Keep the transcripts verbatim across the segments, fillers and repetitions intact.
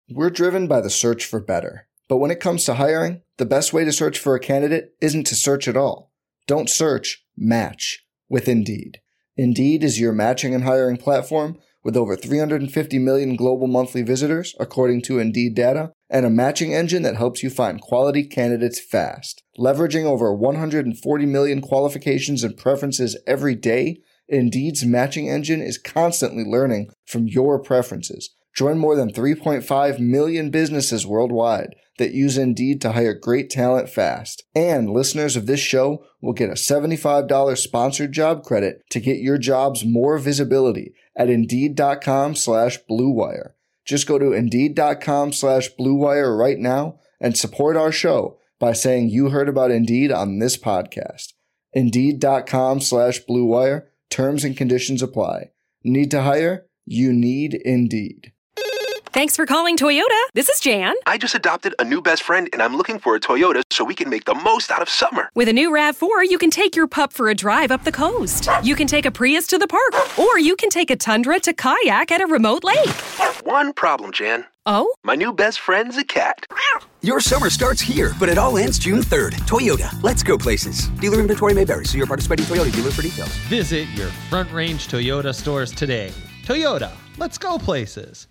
We're driven by the search for better. But when it comes to hiring, the best way to search for a candidate isn't to search at all. Don't search, match with Indeed. Indeed is your matching and hiring platform with over three hundred fifty million global monthly visitors, according to Indeed data, and a matching engine that helps you find quality candidates fast. Leveraging over one hundred forty million qualifications and preferences every day, Indeed's matching engine is constantly learning from your preferences. Join more than three point five million businesses worldwide that use Indeed to hire great talent fast. And listeners of this show will get a seventy-five dollars sponsored job credit to get your jobs more visibility at Indeed.com slash Blue Wire. Just go to Indeed.com slash Blue Wire right now and support our show by saying you heard about Indeed on this podcast. Indeed.com slash Blue Wire. Terms and conditions apply. Need to hire? You need Indeed. Thanks for calling Toyota. This is Jan. I just adopted a new best friend, and I'm looking for a Toyota so we can make the most out of summer. With a new RAV four, you can take your pup for a drive up the coast. You can take a Prius to the park, or you can take a Tundra to kayak at a remote lake. One problem, Jan. Oh? My new best friend's a cat. Your summer starts here, but it all ends June third. Toyota, let's go places. Dealer inventory may vary. See your participating Toyota dealer for details. Visit your Front Range Toyota stores today. Toyota, let's go places.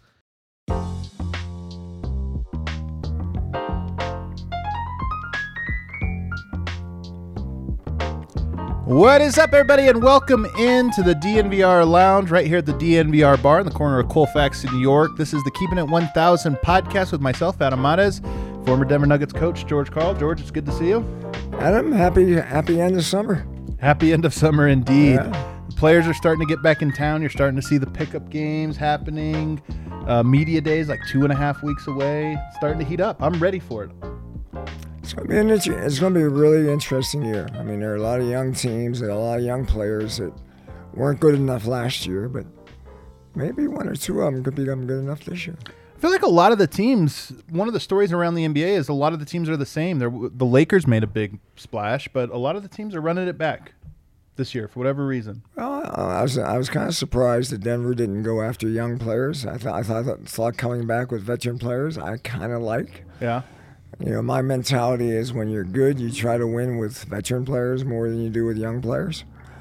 What is up, everybody, and welcome into the D N V R Lounge right here at the D N V R Bar in the corner of Colfax, New York. This is the Keeping It one thousand podcast with myself, Adam Mares, former Denver Nuggets coach, George Karl. George, it's good to see you. Adam, happy happy end of summer. Happy end of summer indeed. Yeah. The players are starting to get back in town. You're starting to see the pickup games happening. Uh, media days like two and a half weeks away. It's starting to heat up. I'm ready for it. It's going to be an inter- it's going to be a really interesting year. I mean, there are a lot of young teams and a lot of young players that weren't good enough last year, but maybe one or two of them could become good enough this year. I feel like a lot of the teams, one of the stories around the N B A is a lot of the teams are the same. They're, the Lakers made a big splash, but a lot of the teams are running it back this year for whatever reason. Well, I was I was kind of surprised that Denver didn't go after young players. I thought I thought, thought coming back with veteran players, I kind of like. Yeah. You know, my mentality is when you're good, you try to win with veteran players more than you do with young players.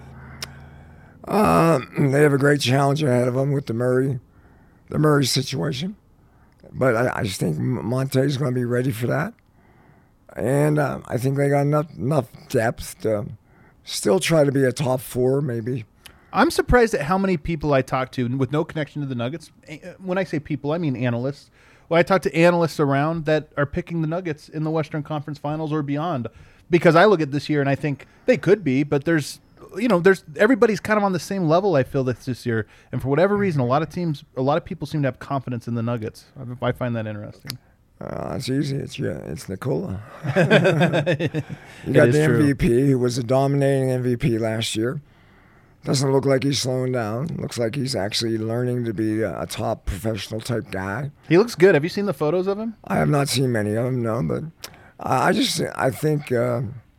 Um, they have a great challenge ahead of them with the Murray, the Murray situation. But I, I just think Monte's going to be ready for that. And uh, I think they got enough, enough depth to still try to be a top four, maybe. I'm surprised at how many people I talk to with no connection to the Nuggets. When I say people, I mean analysts. Well, I talk to analysts around that are picking the Nuggets in the Western Conference Finals or beyond, because I look at this year and I think they could be, but there's, you know, there's everybody's kind of on the same level. I feel this this year, and for whatever reason, a lot of teams, a lot of people seem to have confidence in the Nuggets. I, I find that interesting. Uh, it's easy. It's yeah, it's Nikola. You got the M V P, true. Who was a dominating M V P last year. Doesn't look like he's slowing down. Looks like he's actually learning to be a, a top professional type guy. He looks good. Have you seen the photos of him? I have not seen many of them, no. But I just, I think, uh,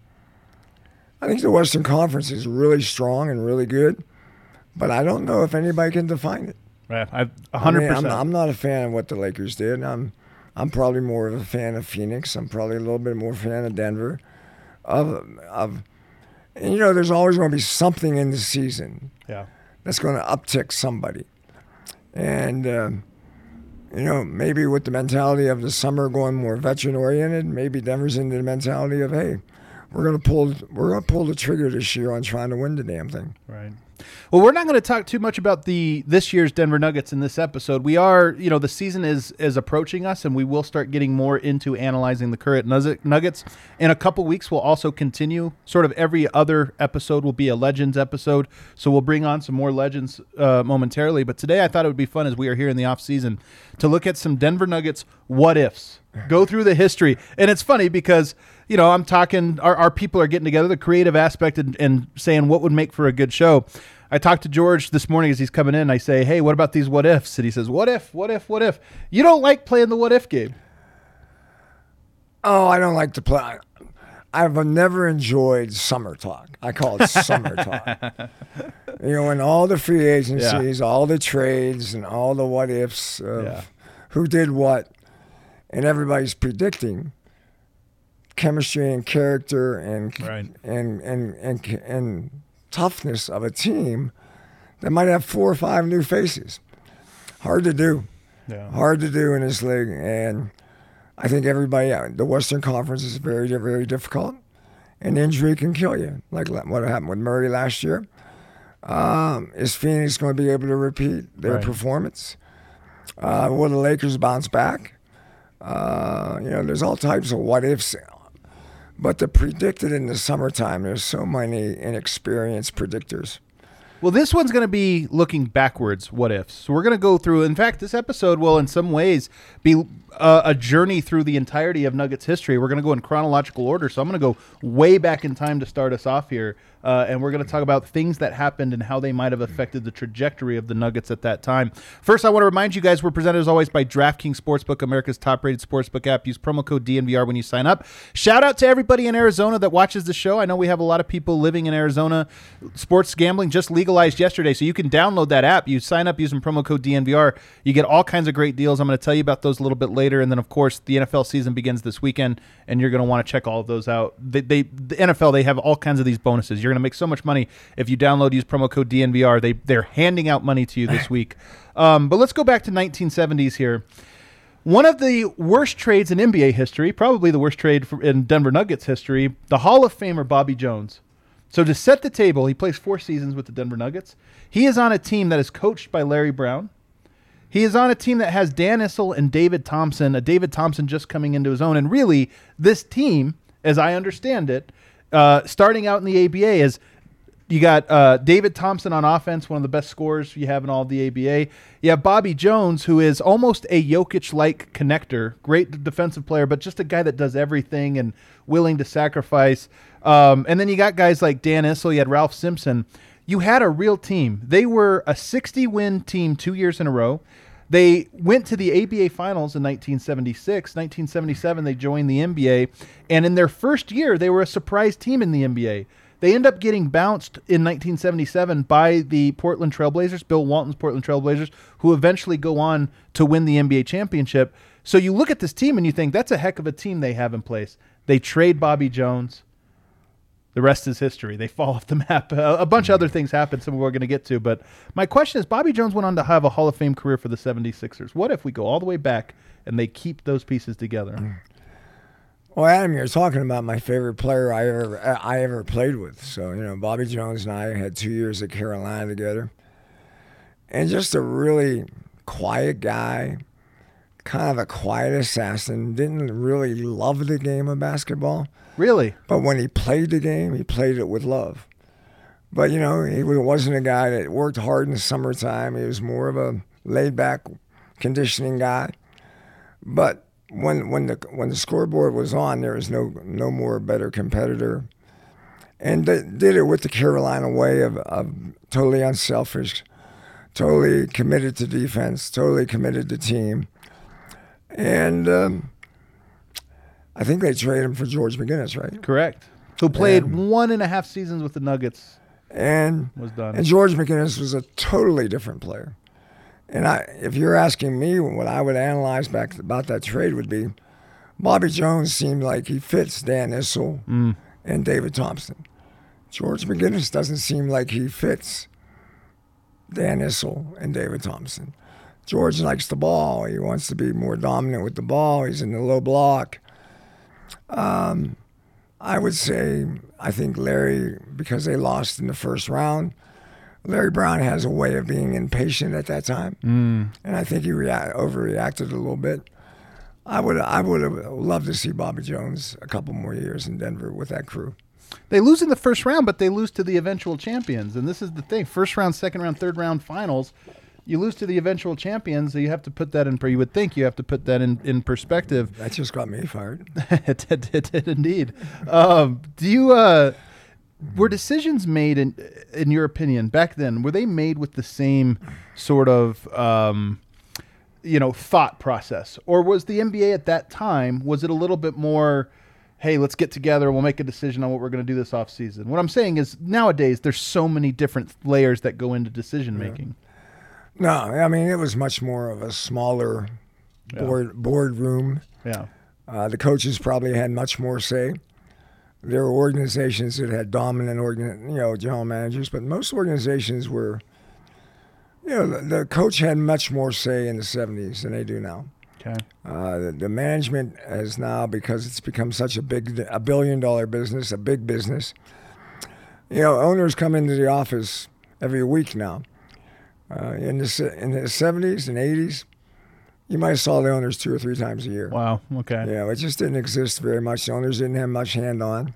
I think the Western Conference is really strong and really good. But I don't know if anybody can define it. Right, I a hundred percent. I'm not a fan of what the Lakers did. I'm, I'm probably more of a fan of Phoenix. I'm probably a little bit more fan of Denver. Of, of. And, you know, there's always going to be something in the season yeah. that's going to uptick somebody. And, um, you know, maybe with the mentality of the summer going more veteran-oriented, maybe Denver's into the mentality of, hey, we're going to pull we're going to pull the trigger this year on trying to win the damn thing. Right. Well, we're not going to talk too much about the this year's Denver Nuggets in this episode. We are, you know, the season is is approaching us, and we will start getting more into analyzing the current Nuggets. In a couple weeks, we'll also continue. Sort of every other episode will be a Legends episode, so we'll bring on some more Legends uh, momentarily. But today I thought it would be fun, as we are here in the off-season, to look at some Denver Nuggets what-ifs. Go through the history. And it's funny because, you know, I'm talking, our, our people are getting together, the creative aspect, and, and saying what would make for a good show. I talked to George this morning as he's coming in. I say, hey, what about these what ifs? And he says, what if, what if, what if? You don't like playing the what if game. Oh, I don't like to play. I've never enjoyed summer talk. I call it summer talk. You know, when all the free agencies, yeah. all the trades, and all the what ifs of yeah. who did what. and everybody's predicting chemistry and character and Right. and, and and and toughness of a team that might have four or five new faces. Hard to do. Yeah. Hard to do in this league, and I think everybody, the Western Conference is very, very difficult, and injury can kill you, like what happened with Murray last year. Um, is Phoenix going to be able to repeat their Right. performance? Uh, will the Lakers bounce back? Uh, you know, there's all types of what ifs, but to predict it in the summertime, there's so many inexperienced predictors. Well, this one's going to be looking backwards, what ifs. So we're going to go through, in fact, this episode will in some ways be uh, a journey through the entirety of Nuggets history. We're going to go in chronological order. So I'm going to go way back in time to start us off here. Uh, and we're going to talk about things that happened and how they might have affected the trajectory of the Nuggets at that time. First, I want to remind you guys, we're presented as always by DraftKings Sportsbook, America's top-rated sportsbook app. Use promo code D N V R when you sign up. Shout out to everybody in Arizona that watches the show. I know we have a lot of people living in Arizona. Sports gambling just legalized yesterday, so you can download that app. You sign up using promo code D N V R. You get all kinds of great deals. I'm going to tell you about those a little bit later. And then, of course, the N F L season begins this weekend, and you're going to want to check all of those out. They, they, the N F L, they have all kinds of these bonuses. You're going to make so much money if you download, use promo code D N V R. They, they're handing out money to you this week. Um, but let's go back to nineteen seventies here. One of the worst trades in N B A history, probably the worst trade for, in Denver Nuggets history, the Hall of Famer Bobby Jones. So to set the table, he plays four seasons with the Denver Nuggets. He is on a team that is coached by Larry Brown. He is on a team that has Dan Issel and David Thompson, a David Thompson just coming into his own. And really, this team, as I understand it, uh, starting out in the A B A is you got uh, David Thompson on offense, one of the best scorers you have in all of the A B A. You have Bobby Jones, who is almost a Jokic-like connector, great defensive player, but just a guy that does everything and willing to sacrifice. Um, and then you got guys like Dan Issel, you had Ralph Simpson. You had a real team. They were a sixty-win team two years in a row. They went to the A B A Finals in nineteen seventy-six. nineteen seventy-seven, they joined the N B A. And in their first year, they were a surprise team in the N B A. They end up getting bounced in nineteen seventy-seven by the Portland Trailblazers, Bill Walton's Portland Trailblazers, who eventually go on to win the N B A championship. So you look at this team and you think, that's a heck of a team they have in place. They trade Bobby Jones. The rest is history. They fall off the map. Uh, a bunch of other things happen, some we're going to get to. But my question is, Bobby Jones went on to have a Hall of Fame career for the seventy-sixers. What if we go all the way back and they keep those pieces together? Well, Adam, you're talking about my favorite player I ever I ever played with. So, you know, Bobby Jones and I had two years at Carolina together. And just a really quiet guy, kind of a quiet assassin, didn't really love the game of basketball. Really? But when he played the game, he played it with love. But, you know, he wasn't a guy that worked hard in the summertime. He was more of a laid-back conditioning guy. But when when the when the scoreboard was on, there was no no more better competitor. And they did it with the Carolina way of, of totally unselfish, totally committed to defense, totally committed to team. And um, I think they traded him for George McGinnis, right? Correct. Who played And- one and a half seasons with the Nuggets. And Was done. and George McGinnis was a totally different player. And I, if you're asking me what I would analyze back about that trade would be, Bobby Jones seemed like he fits Dan Issel Mm. and David Thompson. George McGinnis doesn't seem like he fits Dan Issel and David Thompson. George likes the ball. He wants to be more dominant with the ball. He's in the low block. Um, I would say, I think Larry, because they lost in the first round, Larry Brown has a way of being impatient at that time, Mm. and I think he rea- overreacted a little bit. I would, I would have loved to see Bobby Jones a couple more years in Denver with that crew. They lose in the first round, but they lose to the eventual champions. And this is the thing. First round, second round, third round finals. You lose to the eventual champions, so you have to put that in, you would think you have to put that in, in perspective. That just got me fired. it, did, it did indeed. Um, do you, uh, were decisions made, in in your opinion, back then, were they made with the same sort of, um, you know, thought process? Or was the N B A at that time, was it a little bit more, hey, let's get together, we'll make a decision on what we're going to do this offseason? What I'm saying is nowadays there's so many different layers that go into decision making. No, I mean, it was much more of a smaller Yeah. board boardroom. Yeah. Uh, the coaches probably had much more say. There were organizations that had dominant, organ, you know, general managers, but most organizations were, you know, the, the coach had much more say in the seventies than they do now. Okay. Uh, the, the management has now, because it's become such a big, a billion dollar business, a big business. You know, owners come into the office every week now. Uh, in the in the seventies and eighties, you might have saw the owners two or three times a year. Wow. Okay. Yeah, it just didn't exist very much. The owners didn't have much hand on.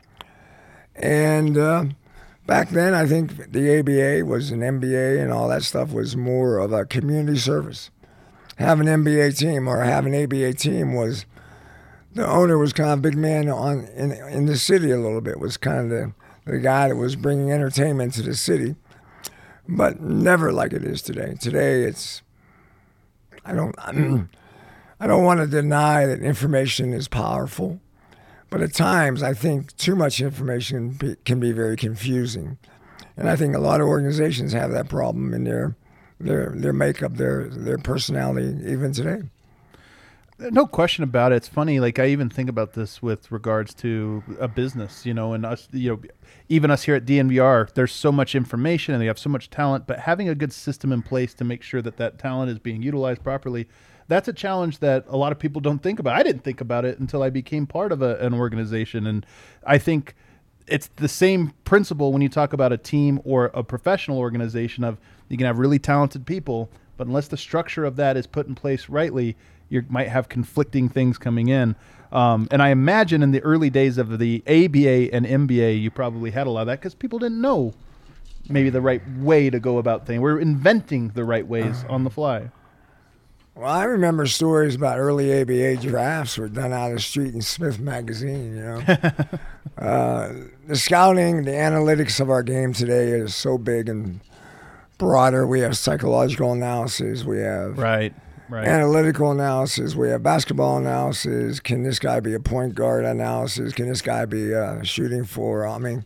And uh, back then, I think the A B A was an M B A, and all that stuff was more of a community service. Have an M B A team or have an A B A team was, the owner was kind of a big man on in in the city a little bit, was kind of the, the guy that was bringing entertainment to the city, but never like it is today. Today it's, I don't, I don't want to deny that information is powerful, but at times I think too much information be, can be very confusing. And I think a lot of organizations have that problem in their their their makeup, their their personality, even today. No question about it. It's funny. Like I even think about this with regards to a business, you know, and us, you know, even us here at D N V R, there's so much information and they have so much talent, but having a good system in place to make sure that that talent is being utilized properly, that's a challenge that a lot of people don't think about. I didn't think about it until I became part of a, an organization. And I think it's the same principle when you talk about a team or a professional organization of you can have really talented people, but unless the structure of that is put in place rightly, you might have conflicting things coming in. Um, and I imagine in the early days of the A B A and M B A, you probably had a lot of that because people didn't know maybe the right way to go about things. We're inventing the right ways on the fly. Well, I remember stories about early A B A drafts were done out of the street in Smith Magazine, you know. uh, the scouting, the analytics of our game today is so big and broader. We have psychological analysis. We have right, right. analytical analysis. We have basketball analysis. Can this guy be a point guard analysis? Can this guy be uh, shooting for? I mean,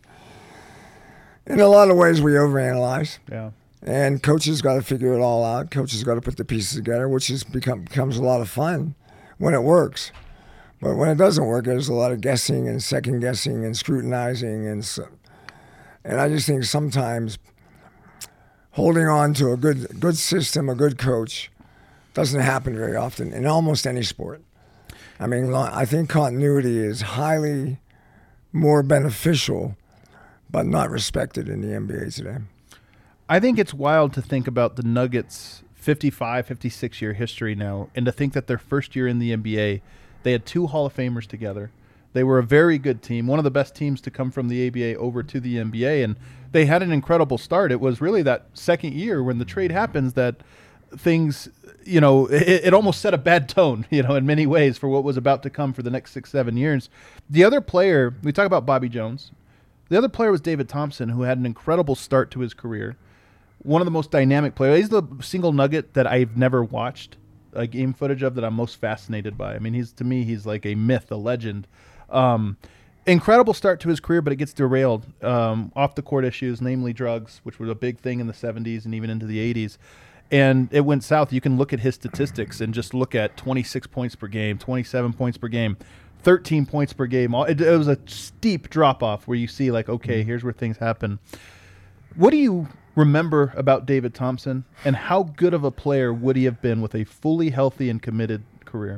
in a lot of ways, we overanalyze. Yeah. And coaches got to figure it all out. Coaches got to put the pieces together, which is become becomes a lot of fun when it works. But when it doesn't work, there's a lot of guessing and second guessing and scrutinizing, and so, and I just think sometimes holding on to a good good system, a good coach, doesn't happen very often in almost any sport. I mean, I think continuity is highly more beneficial, but not respected in the N B A today. I think it's wild to think about the Nuggets' fifty-five, fifty-six year history now, and to think that their first year in the N B A, they had two Hall of Famers together. They were a very good team, one of the best teams to come from the A B A over to the N B A, and they had an incredible start. It was really that second year when the trade happens that things, you know, it, it almost set a bad tone, you know, in many ways for what was about to come for the next six, seven years. The other player, we talk about Bobby Jones. The other player was David Thompson, who had an incredible start to his career. One of the most dynamic players. He's the single Nugget that I've never watched a game footage of that I'm most fascinated by. I mean, he's to me, he's like a myth, a legend. Um, incredible start to his career, but it gets derailed um, off the court issues, namely drugs, which were a big thing in the seventies and even into the eighties. And it went south. You can look at his statistics and just look at twenty-six points per game, twenty-seven points per game, thirteen points per game. It, it was a steep drop off where you see like, okay, here's where things happen. What do you remember about David Thompson, and how good of a player would he have been with a fully healthy and committed career?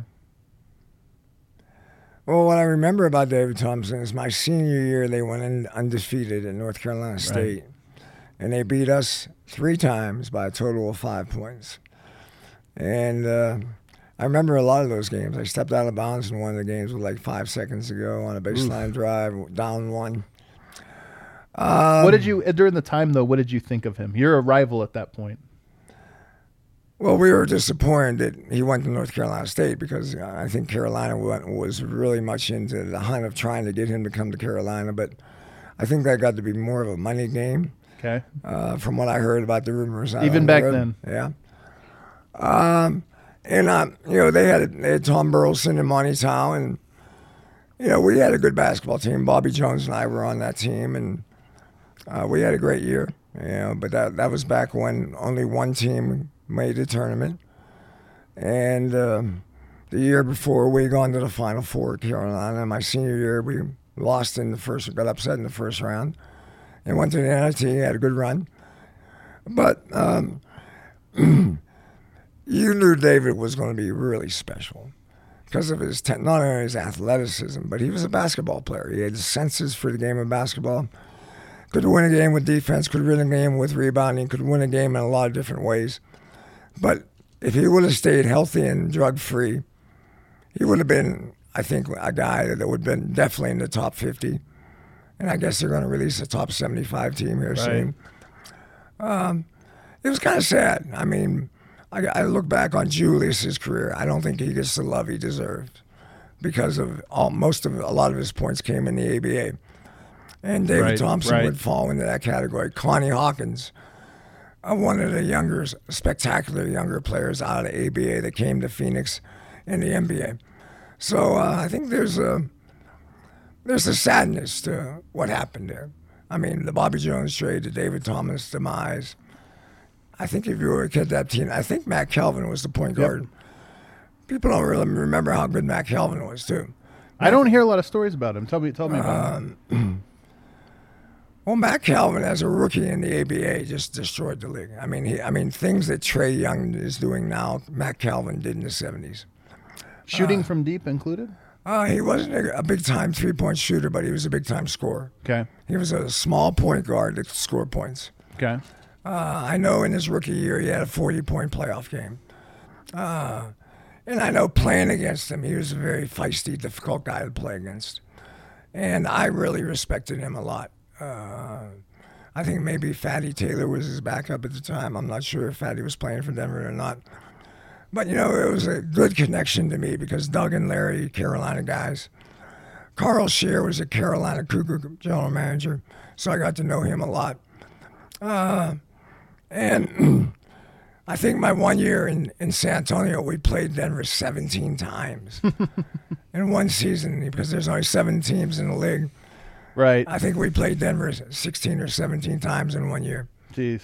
Well, what I remember about David Thompson is my senior year, they went in undefeated at North Carolina State. Right. And they beat us three times by a total of five points. And uh, I remember a lot of those games. I stepped out of bounds in one of the games with like five seconds to go on a baseline Oof. drive, down one. Um, what did you, during the time though, what did you think of him? You're a rival at that point. Well, we were disappointed that he went to North Carolina State because I think Carolina went, was really much into the hunt of trying to get him to come to Carolina. But I think that got to be more of a money game. Okay. Uh, from what I heard about the rumors. Even back then. Yeah. Um, and, uh, you know, they had, they had Tom Burleson and Monty Tao, and, you know, we had a good basketball team. Bobby Jones and I were on that team, and Uh, we had a great year, you know, but that that was back when only one team made the tournament. And um, the year before, we had gone to the Final Four at Carolina. My senior year, we lost in the first, got upset in the first round, and went to the N I T, had a good run. But um, you knew David was going to be really special because of his, te- not only his athleticism, but he was a basketball player. He had the senses for the game of basketball. Could win a game with defense, could win a game with rebounding, could win a game in a lot of different ways. But if he would have stayed healthy and drug-free, he would have been, I think, a guy that would have been definitely in the top fifty. And I guess they're going to release a top seventy-five team here Right. soon. Um, it was kind of sad. I mean, I, I look back on Julius's career. I don't think he gets the love he deserved because of all, most of a lot of his points came in the A B A. And David Right, Thompson right. would fall into that category. Connie Hawkins, uh, one of the younger, spectacular younger players out of the A B A that came to Phoenix in the N B A. So uh, I think there's a there's a sadness to what happened there. I mean, the Bobby Jones trade, the David Thomas demise. I think if you were a kid that team, I think Matt Calvin was the point guard. Yep. People don't really remember how good Matt Calvin was too. I don't hear a lot of stories about him. Tell me, tell me about him. Um, well, Matt Calvin, as a rookie in the A B A, just destroyed the league. I mean, he, I mean, things that Trey Young is doing now, Matt Calvin did in the seventies. Shooting from deep included? Uh, he wasn't a, a big-time three-point shooter, but he was a big-time scorer. Okay. He was a small point guard that could score points. Okay. Uh, I know in his rookie year he had a forty-point playoff game. Uh, and I know playing against him, he was a very feisty, difficult guy to play against. And I really respected him a lot. Uh, I think maybe Fatty Taylor was his backup at the time. I'm not sure if Fatty was playing for Denver or not. But, you know, it was a good connection to me because Doug and Larry, Carolina guys. Carl Scheer was a Carolina Cougar general manager, so I got to know him a lot. Uh, and I think my one year in, in San Antonio, we played Denver seventeen times in one season because there's only seven teams in the league. Right. I think we played Denver sixteen or seventeen times in one year. Jeez.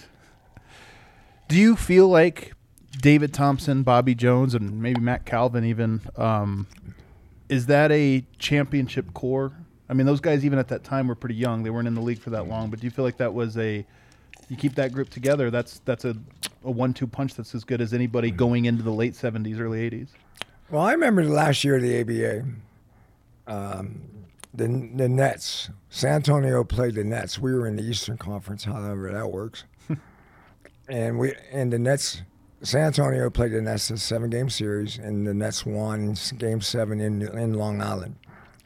Do you feel like David Thompson, Bobby Jones, and maybe Matt Calvin even, um, is that a championship core? I mean, those guys even at that time were pretty young. They weren't in the league for that long. But do you feel like that was a – you keep that group together, that's that's a, a one two punch that's as good as anybody going into the late seventies, early eighties? Well, I remember the last year of the A B A, um, the, the Nets. San Antonio played the Nets. We were in the Eastern Conference, however that works. and we and the Nets – San Antonio played the Nets in a seven-game series, and the Nets won Game Seven in in Long Island.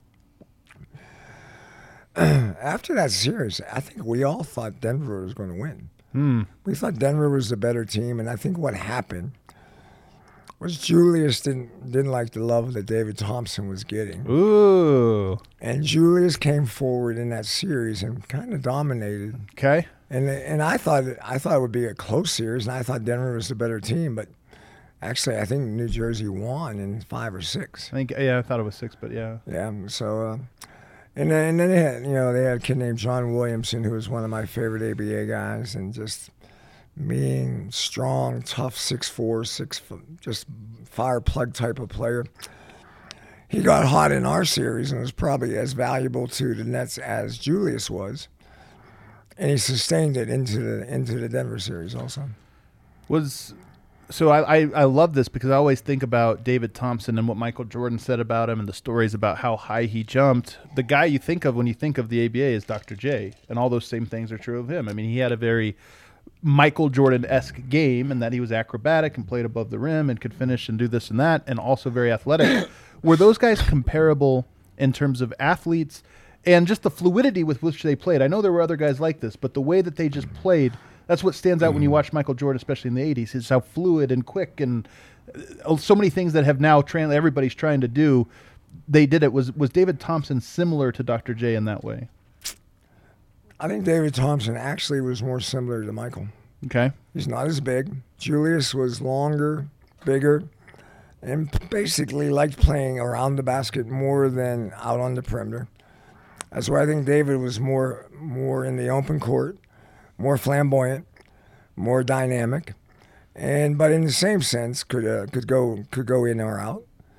After that series, I think we all thought Denver was going to win. Hmm. We thought Denver was the better team, and I think what happened was Julius didn't didn't like the love that David Thompson was getting. Ooh. And Julius came forward in that series and kind of dominated. Okay. And and I thought I thought it would be a close series, and I thought Denver was the better team. But actually, I think New Jersey won in five or six. I think yeah, I thought it was six, but yeah. Yeah. So, uh, and then and then they had you know they had a kid named John Williamson who was one of my favorite A B A guys, and just mean, strong, tough, six four, six just fire plug type of player. He got hot in our series and was probably as valuable to the Nets as Julius was. And he sustained it into the into the Denver series also. Was so I, I, I love this because I always think about David Thompson and what Michael Jordan said about him and the stories about how high he jumped. The guy you think of when you think of the A B A is Doctor J, and all those same things are true of him. I mean, he had a very Michael Jordan-esque game in that he was acrobatic and played above the rim and could finish and do this and that, and also very athletic. Were those guys comparable in terms of athletes and just the fluidity with which they played? I know there were other guys like this, but the way that they just played, that's what stands out when you watch Michael Jordan, especially in the eighties, is how fluid and quick and so many things that have now trans- everybody's trying to do. They did it. Was was David Thompson similar to Doctor J in that way? I think David Thompson actually was more similar to Michael. Okay. He's not as big. Julius was longer, bigger, and basically liked playing around the basket more than out on the perimeter. That's why I think David was more more in the open court, more flamboyant, more dynamic, and but in the same sense could uh, could go could go in or out.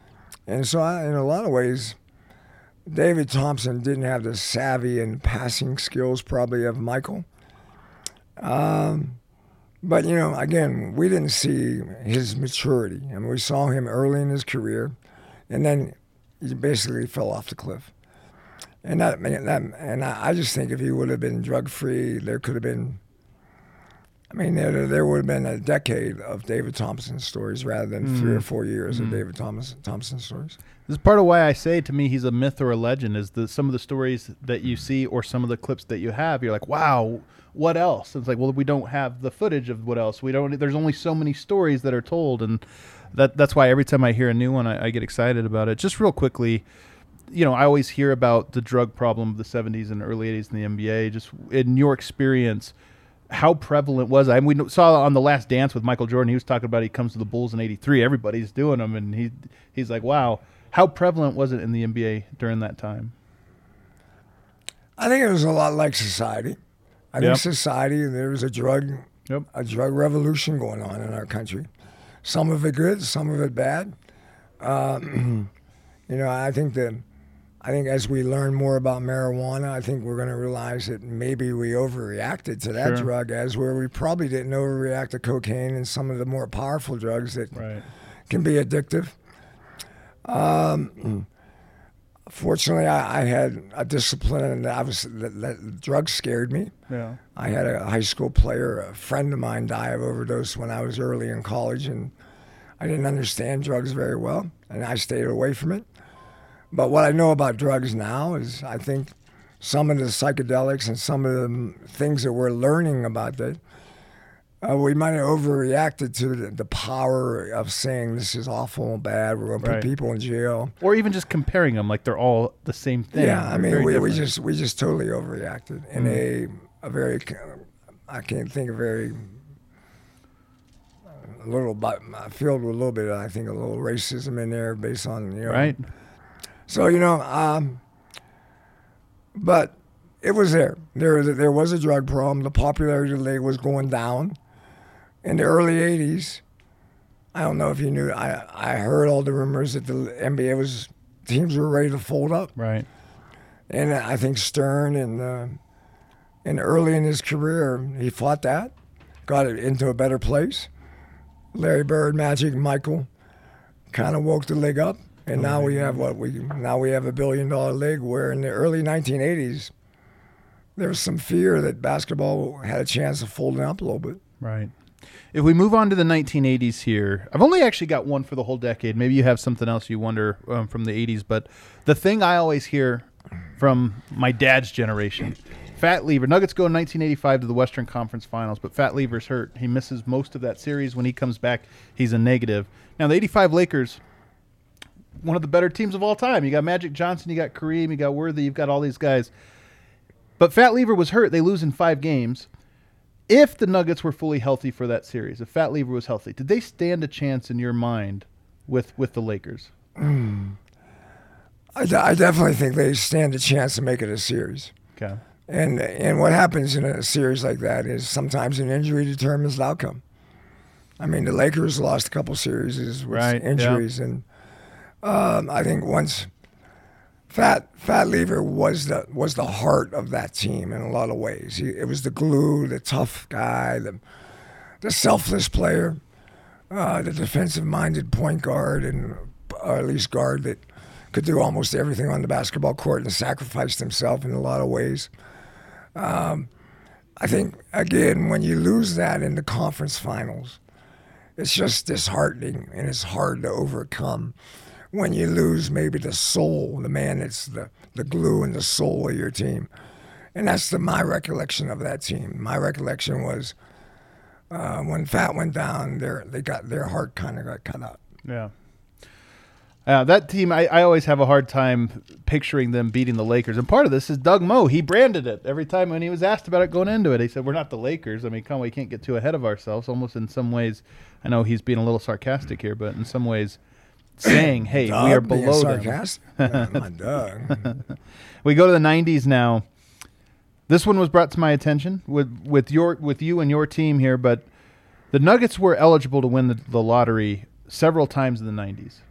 And so I, in a lot of ways, David Thompson didn't have the savvy and passing skills probably of Michael. Um, but, you know, again, we didn't see his maturity. I mean, we saw him early in his career, and then he basically fell off the cliff. And that, that and I just think if he would have been drug-free, there could have been, I mean, there, there would have been a decade of David Thompson stories rather than mm. three or four years mm. of David Thomas, Thompson stories. This is part of why I say, to me, he's a myth or a legend, is the some of the stories that you see or some of the clips that you have, you're like, wow, what else? It's like, well, we don't have the footage of what else. We don't. There's only so many stories that are told, and that that's why every time I hear a new one, I, I get excited about it. Just real quickly, you know, I always hear about the drug problem of the seventies and early eighties in the N B A. Just in your experience, how prevalent was it? I mean, we saw on The Last Dance with Michael Jordan, he was talking about he comes to the Bulls in eighty-three. Everybody's doing them, and he he's like, wow. How prevalent was it in the N B A during that time? I think it was a lot like society. I Yep. think society, there was a drug, Yep. a drug revolution going on in our country. Some of it good, some of it bad. Um, you know, I think that, I think as we learn more about marijuana, I think we're going to realize that maybe we overreacted to that Sure. drug, as where we probably didn't overreact to cocaine and some of the more powerful drugs that Right. can be addictive. Um, fortunately, I, I had a discipline that I was that, that drugs scared me. Yeah. I had a high school player, a friend of mine, die of overdose when I was early in college, and I didn't understand drugs very well, and I stayed away from it. But what I know about drugs now is I think some of the psychedelics and some of the things that we're learning about that, uh, we might have overreacted to the, the power of saying this is awful and bad, we're going to put Right. people in jail. Or even just comparing them like they're all the same thing. Yeah, I They're mean, very we, we different. just we just totally overreacted in a a very, I can't think of very, a little, bit- filled with a little bit, I think, a little racism in there based on, you know. Right. So, you know, um, but it was there. There was a, there was a drug problem. The popularity of the league was going down. In the early eighties, I don't know if you knew, I, I heard all the rumors that the N B A was, teams were ready to fold up. Right. And I think Stern, and, uh, and early in his career, he fought that, got it into a better place. Larry Bird, Magic, Michael kind of woke the league up. And now we have what we now we have a billion dollar league, where in the early nineteen eighties there was some fear that basketball had a chance of folding up a little bit. Right. If we move on to the nineteen eighties here, I've only actually got one for the whole decade. Maybe you have something else you wonder um, from the eighties, but the thing I always hear from my dad's generation, Fat Lever, Nuggets go in nineteen eighty-five to the Western Conference Finals, but Fat Lever's hurt. He misses most of that series. When he comes back, he's a negative. Now, the eighty-five Lakers, one of the better teams of all time. You got Magic Johnson, you got Kareem, you got Worthy, you've got all these guys. But Fat Lever was hurt. They lose in five games. If the Nuggets were fully healthy for that series, if Fat Lever was healthy, did they stand a chance in your mind with, with the Lakers? Mm. I, d- I definitely think they stand a chance to make it a series. Okay. And and what happens in a series like that is sometimes an injury determines the outcome. I mean, the Lakers lost a couple series with Right, injuries, yeah. and um, I think once Fat Fat Lever was the was the heart of that team in a lot of ways. He, it was the glue, the tough guy, the the selfless player, uh, the defensive-minded point guard, and or at least guard that could do almost everything on the basketball court and sacrificed himself in a lot of ways. Um, I think, again, when you lose that in the conference finals, it's just disheartening and it's hard to overcome when you lose maybe the soul, the man that's the, the glue and the soul of your team. And that's the, my recollection of that team. My recollection was uh, when Fat went down, their, they got their heart kind of got cut out. Yeah. Uh, that team, I, I always have a hard time picturing them beating the Lakers. And part of this is Doug Moe. He branded it every time when he was asked about it going into it. He said, we're not the Lakers. I mean, come on, we can't get too ahead of ourselves. Almost in some ways, I know he's being a little sarcastic here, but in some ways saying, hey, Doug we are being below them. sarcastic? Uh, my Doug. We go to the nineties now. This one was brought to my attention with, with, your, with you and your team here, but the Nuggets were eligible to win the, the lottery several times in the nineties.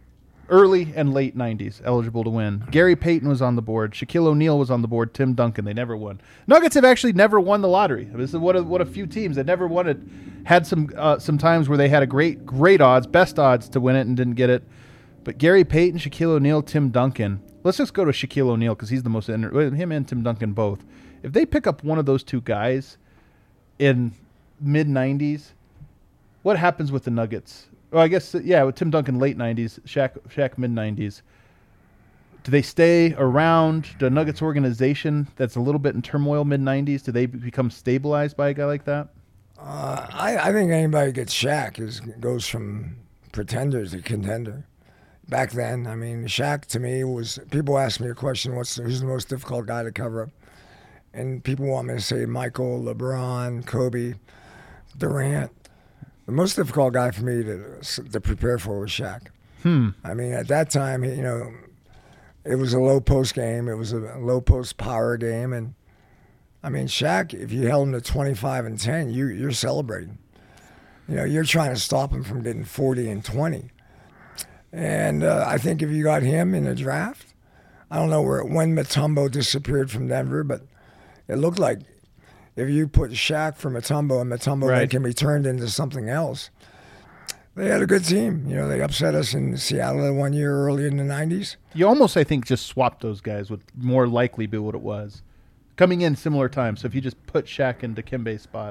early and late nineties eligible to win. Gary Payton was on the board. Shaquille O'Neal was on the board. Tim Duncan. They never won. Nuggets have actually never won the lottery. This is what a, what a few teams that never won it. Had some uh, some times where they had a great great odds, best odds to win it and didn't get it. But Gary Payton, Shaquille O'Neal, Tim Duncan. Let's just go to Shaquille O'Neal because he's the most inter- him and Tim Duncan both. If they pick up one of those two guys in mid nineties, what happens with the Nuggets? Well, I guess, yeah, with Tim Duncan, late nineties, Shaq, Shaq mid nineties. Do they stay around the Nuggets organization that's a little bit in turmoil mid nineties? Do they become stabilized by a guy like that? Uh, I, I think anybody gets Shaq is goes from pretender to contender. Back then, I mean, Shaq to me was, people ask me a question, what's who's the most difficult guy to cover up? And people want me to say Michael, LeBron, Kobe, Durant. The most difficult guy for me to to prepare for was Shaq. Hmm. I mean, at that time, you know, it was a low post game. It was a low post power game, and I mean, Shaq. If you held him to twenty-five and ten, you you're celebrating. You know, you're trying to stop him from getting forty and twenty. And uh, I think if you got him in the draft, I don't know where when Mutombo disappeared from Denver, but it looked like. If you put Shaq for Mutombo and Mutombo Right. can be turned into something else, they had a good team. You know, they upset us in Seattle one year early in the nineties. You almost, I think, just swapped those guys would more likely be what it was. Coming in similar times. So if you just put Shaq into Kimbe's spot.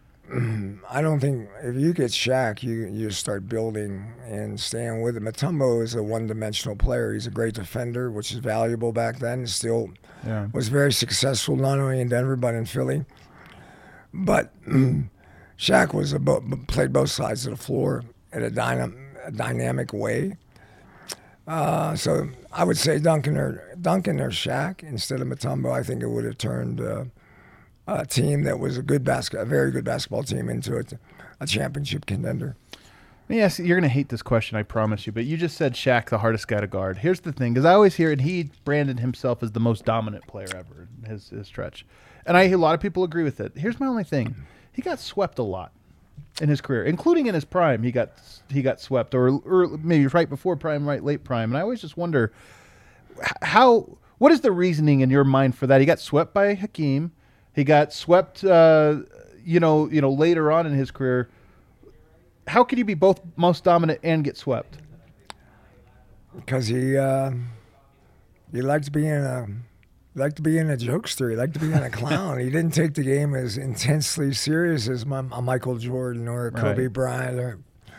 I don't think if you get Shaq, you you start building and staying with it. Mutombo is a one-dimensional player. He's a great defender, which is valuable back then. Still Yeah. was very successful, not only in Denver but in Philly. But mm, Shaq was a bo- played both sides of the floor in a, dyna- a dynamic way. Uh, so I would say Duncan or Duncan or Shaq instead of Mutombo. I think it would have turned uh, a team that was a good basket, a very good basketball team into a, a championship contender. Yes, you're going to hate this question, I promise you, but you just said Shaq, the hardest guy to guard. Here's the thing, because I always hear it, he branded himself as the most dominant player ever in his, his stretch. And I hear a lot of people agree with it. Here's my only thing. He got swept a lot in his career, including in his prime. He got he got swept, or, or maybe right before prime, right late prime. And I always just wonder, how, what is the reasoning in your mind for that? He got swept by Hakeem. He got swept, uh, you know, you know, later on in his career. How could you be both most dominant and get swept? Because he uh, he liked being a liked being a jokester. He liked being a clown. He didn't take the game as intensely serious as my, a Michael Jordan or a Kobe Right. Bryant or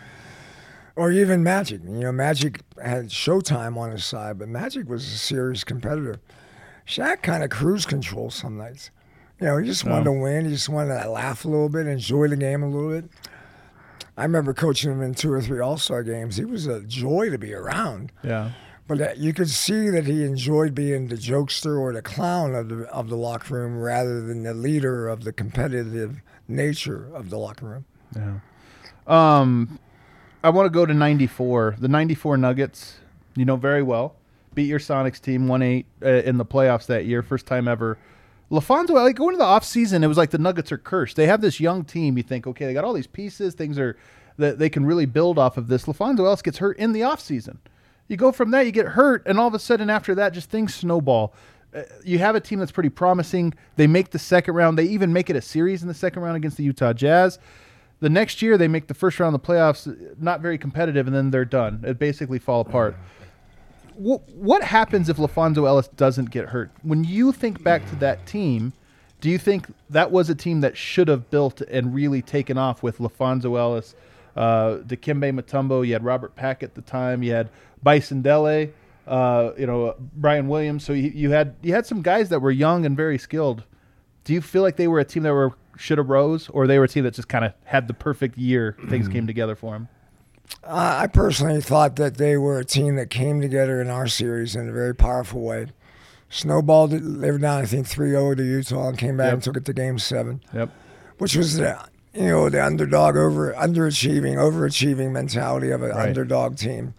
or even Magic. You know, Magic had Showtime on his side, but Magic was a serious competitor. Shaq kind of cruise control some nights. You know, he just wanted Oh. to win. He just wanted to laugh a little bit, enjoy the game a little bit. I remember coaching him in two or three All-Star games. He was a joy to be around. Yeah. But that, you could see that he enjoyed being the jokester or the clown of the of the locker room rather than the leader of the competitive nature of the locker room. Yeah. Um, I want to go to ninety-four. The ninety-four Nuggets, you know very well, beat your Sonics team one eight uh, in the playoffs that year, first time ever. LaFonso, like going into the offseason, it was like the Nuggets are cursed. They have this young team. You think, okay, they got all these pieces. Things are that they can really build off of this. LaFonso Ellis gets hurt in the offseason. You go from that, you get hurt, and all of a sudden after that, just things snowball. Uh, you have a team that's pretty promising. They make the second round. They even make it a series in the second round against the Utah Jazz. The next year, they make the first round of the playoffs, not very competitive, and then they're done. It basically fall apart. What, what happens if LaFonso Ellis doesn't get hurt? When you think back to that team, do you think that was a team that should have built and really taken off with LaFonso Ellis, uh, Dikembe Mutombo? You had Robert Pack at the time. You had Bison Dele, uh, you know, Brian Williams. So you, you had you had some guys that were young and very skilled. Do you feel like they were a team that were should have rose, or they were a team that just kind of had the perfect year? Things came together for them. Uh, I personally thought that they were a team that came together in our series in a very powerful way. Snowballed it, they were down, I think, three oh to Utah and came back Yep. and took it to game seven, Yep. which was the, you know, the underdog, over underachieving, overachieving mentality of an Right. underdog team.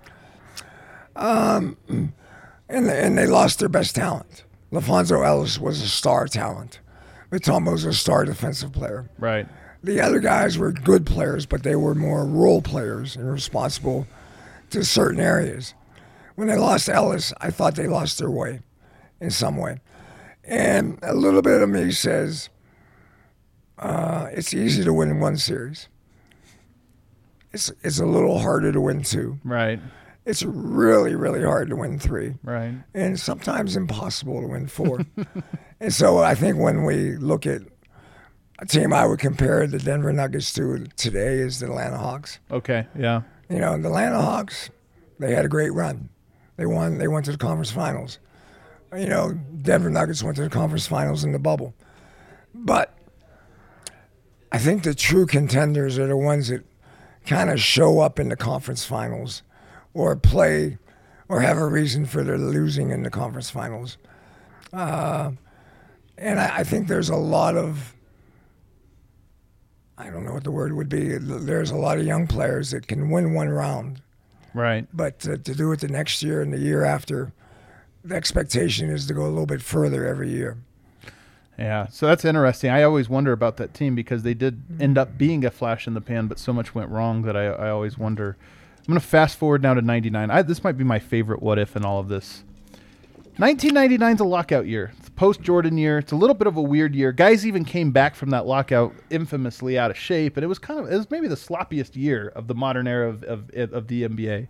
Um, and, they, and they lost their best talent. LaFonso Ellis was a star talent. Mutombo was a star defensive player. Right. The other guys were good players, but they were more role players and responsible to certain areas. when they lost Ellis, I thought they lost their way in some way. And a little bit of me says uh, it's easy to win one series. It's it's a little harder to win two. Right. It's really, really hard to win three. Right. And sometimes impossible to win four. And so I think when we look at a team I would compare the Denver Nuggets to today is the Atlanta Hawks. Okay, yeah. You know, the Atlanta Hawks, they had a great run. They won. They went to the conference finals. You know, Denver Nuggets went to the conference finals in the bubble. But I think the true contenders are the ones that kind of show up in the conference finals or play or have a reason for their losing in the conference finals. Uh, and I, I think there's a lot of, I don't know what the word would be, there's a lot of young players that can win one round. Right. But to, to do it the next year and the year after, the expectation is to go a little bit further every year. Yeah, so that's interesting. I always wonder about that team because they did end up being a flash in the pan, but so much went wrong that I, I always wonder. I'm going to fast forward now to ninety-nine. I, this might be my favorite what if in all of this. nineteen ninety-nine is a lockout year. It's a post-Jordan year. It's a little bit of a weird year. Guys even came back from that lockout infamously out of shape, and it was kind of it was maybe the sloppiest year of the modern era of of, of the N B A.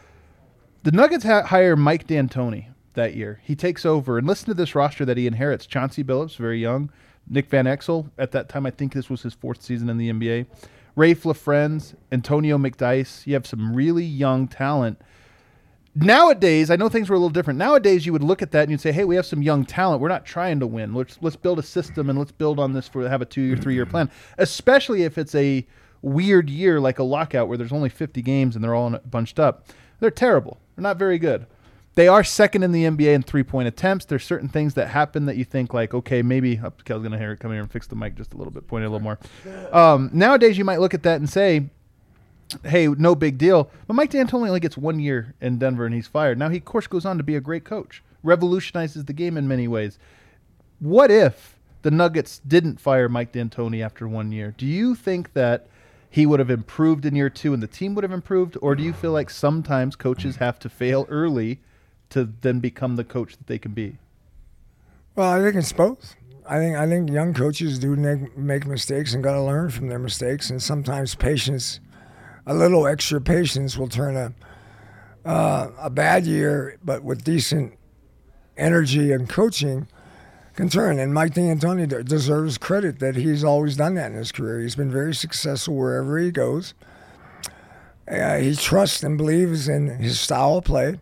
The Nuggets ha- hire Mike D'Antoni that year. He takes over, and listen to this roster that he inherits. Chauncey Billups, very young. Nick Van Exel, at that time, I think this was his fourth season in the N B A. Rafe LaFrentz, Antonio McDyess. You have some really young talent. Nowadays, I know things were a little different. Nowadays, you would look at that and you'd say, hey, we have some young talent. We're not trying to win. Let's let's build a system and let's build on this for have a two or three year plan, especially if it's a weird year like a lockout where there's only fifty games and they're all bunched up. They're terrible. They're not very good. They are second in the N B A in three-point attempts. There's certain things that happen that you think like, okay, maybe oh, Kel's going to hear it come here and fix the mic just a little bit, point it a little more. Um, nowadays, you might look at that and say, hey, no big deal. But Mike D'Antoni only gets one year in Denver and he's fired. Now he, of course, goes on to be a great coach, revolutionizes the game in many ways. What if the Nuggets didn't fire Mike D'Antoni after one year? Do you think that he would have improved in year two and the team would have improved? Or do you feel like sometimes coaches have to fail early to then become the coach that they can be? Well, I think it's both. I think I think young coaches do make, make mistakes and got to learn from their mistakes. And sometimes patience, a little extra patience, will turn a uh, a bad year, but with decent energy and coaching, can turn. And Mike D'Antoni deserves credit that he's always done that in his career. He's been very successful wherever he goes. Uh, he trusts and believes in his style of play.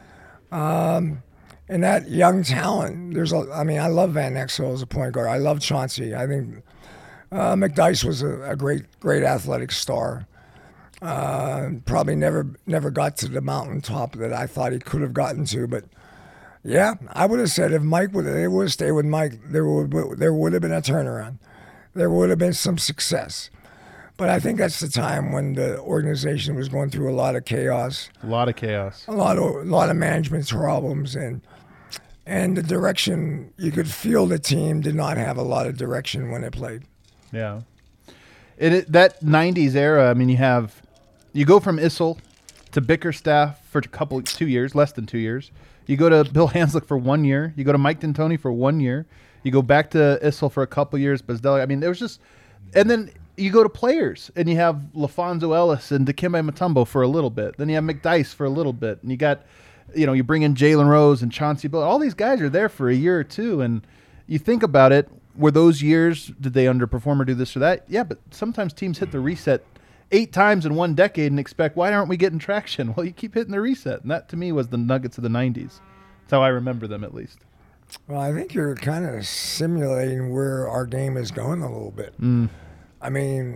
Um, and that young talent, there's a, I mean, I love Van Exel as a point guard. I love Chauncey. I think uh, McDyess was a, a great, great athletic star. Uh, probably never, never got to the mountaintop that I thought he could have gotten to. But yeah, I would have said if Mike would, they would have stayed with Mike, there would, there would have been a turnaround. There would have been some success. But I think that's the time when the organization was going through a lot of chaos. A lot of chaos. A lot of a lot of management problems, and and the direction, you could feel the team did not have a lot of direction when it played. Yeah. It, it that nineties era, I mean, you have you go from Issel to Bickerstaff for a couple two years, less than two years. You go to Bill Hanslick for one year. You go to Mike D'Antoni for one year. You go back to Issel for a couple years, Bzdelik. I mean, there was just and then you go to players, and you have LaFonso Ellis and Dikembe Mutombo for a little bit. Then you have McDyess for a little bit. And you got, you know, you bring in Jalen Rose and Chauncey Billups. All these guys are there for a year or two. And you think about it, were those years, did they underperform or do this or that? Yeah, but sometimes teams hit the reset eight times in one decade and expect, why aren't we getting traction? Well, you keep hitting the reset. And that, to me, was the Nuggets of the nineties. That's how I remember them, at least. Well, I think you're kind of simulating where our game is going a little bit. Mm. I mean,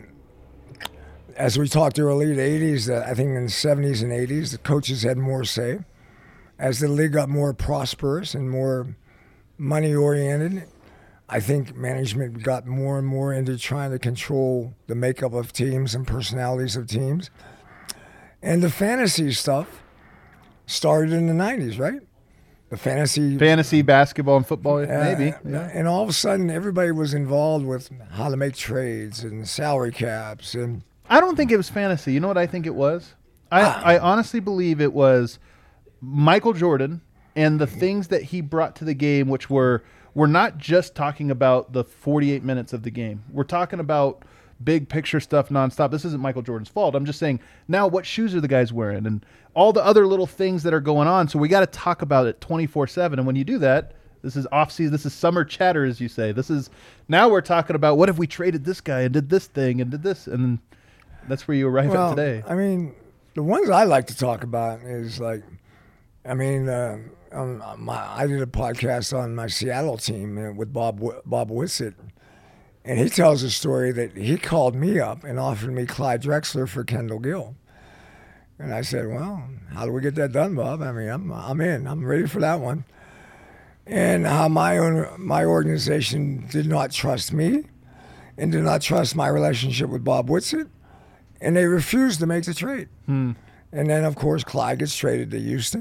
as we talked earlier, the eighties, uh, I think in the seventies and eighties, the coaches had more say. As the league got more prosperous and more money-oriented, I think management got more and more into trying to control the makeup of teams and personalities of teams. And the fantasy stuff started in the nineties, right? The fantasy fantasy basketball and football, uh, maybe. Yeah. And all of a sudden, everybody was involved with how to make trades and salary caps. And I don't think it was fantasy. You know what I think it was? I, Ah. I honestly believe it was Michael Jordan and the things that he brought to the game, which were we're not just talking about the forty-eight minutes of the game. We're talking about big picture stuff nonstop. This isn't Michael Jordan's fault. I'm just saying now what shoes are the guys wearing and all the other little things that are going on. So we got to talk about it twenty-four seven. And when you do that, this is off season. This is summer chatter, as you say. This is now we're talking about what if we traded this guy and did this thing and did this. And that's where you arrive well, at today. I mean, the ones I like to talk about is like, I mean, uh, um, my, I did a podcast on my Seattle team with Bob Bob Whitsitt, and he tells a story that he called me up and offered me Clyde Drexler for Kendall Gill. And I said, well, how do we get that done, Bob? I mean, I'm I'm in. I'm ready for that one. And how my own my organization did not trust me and did not trust my relationship with Bob Whitsitt, and they refused to make the trade. Hmm. And then, of course, Clyde gets traded to Houston.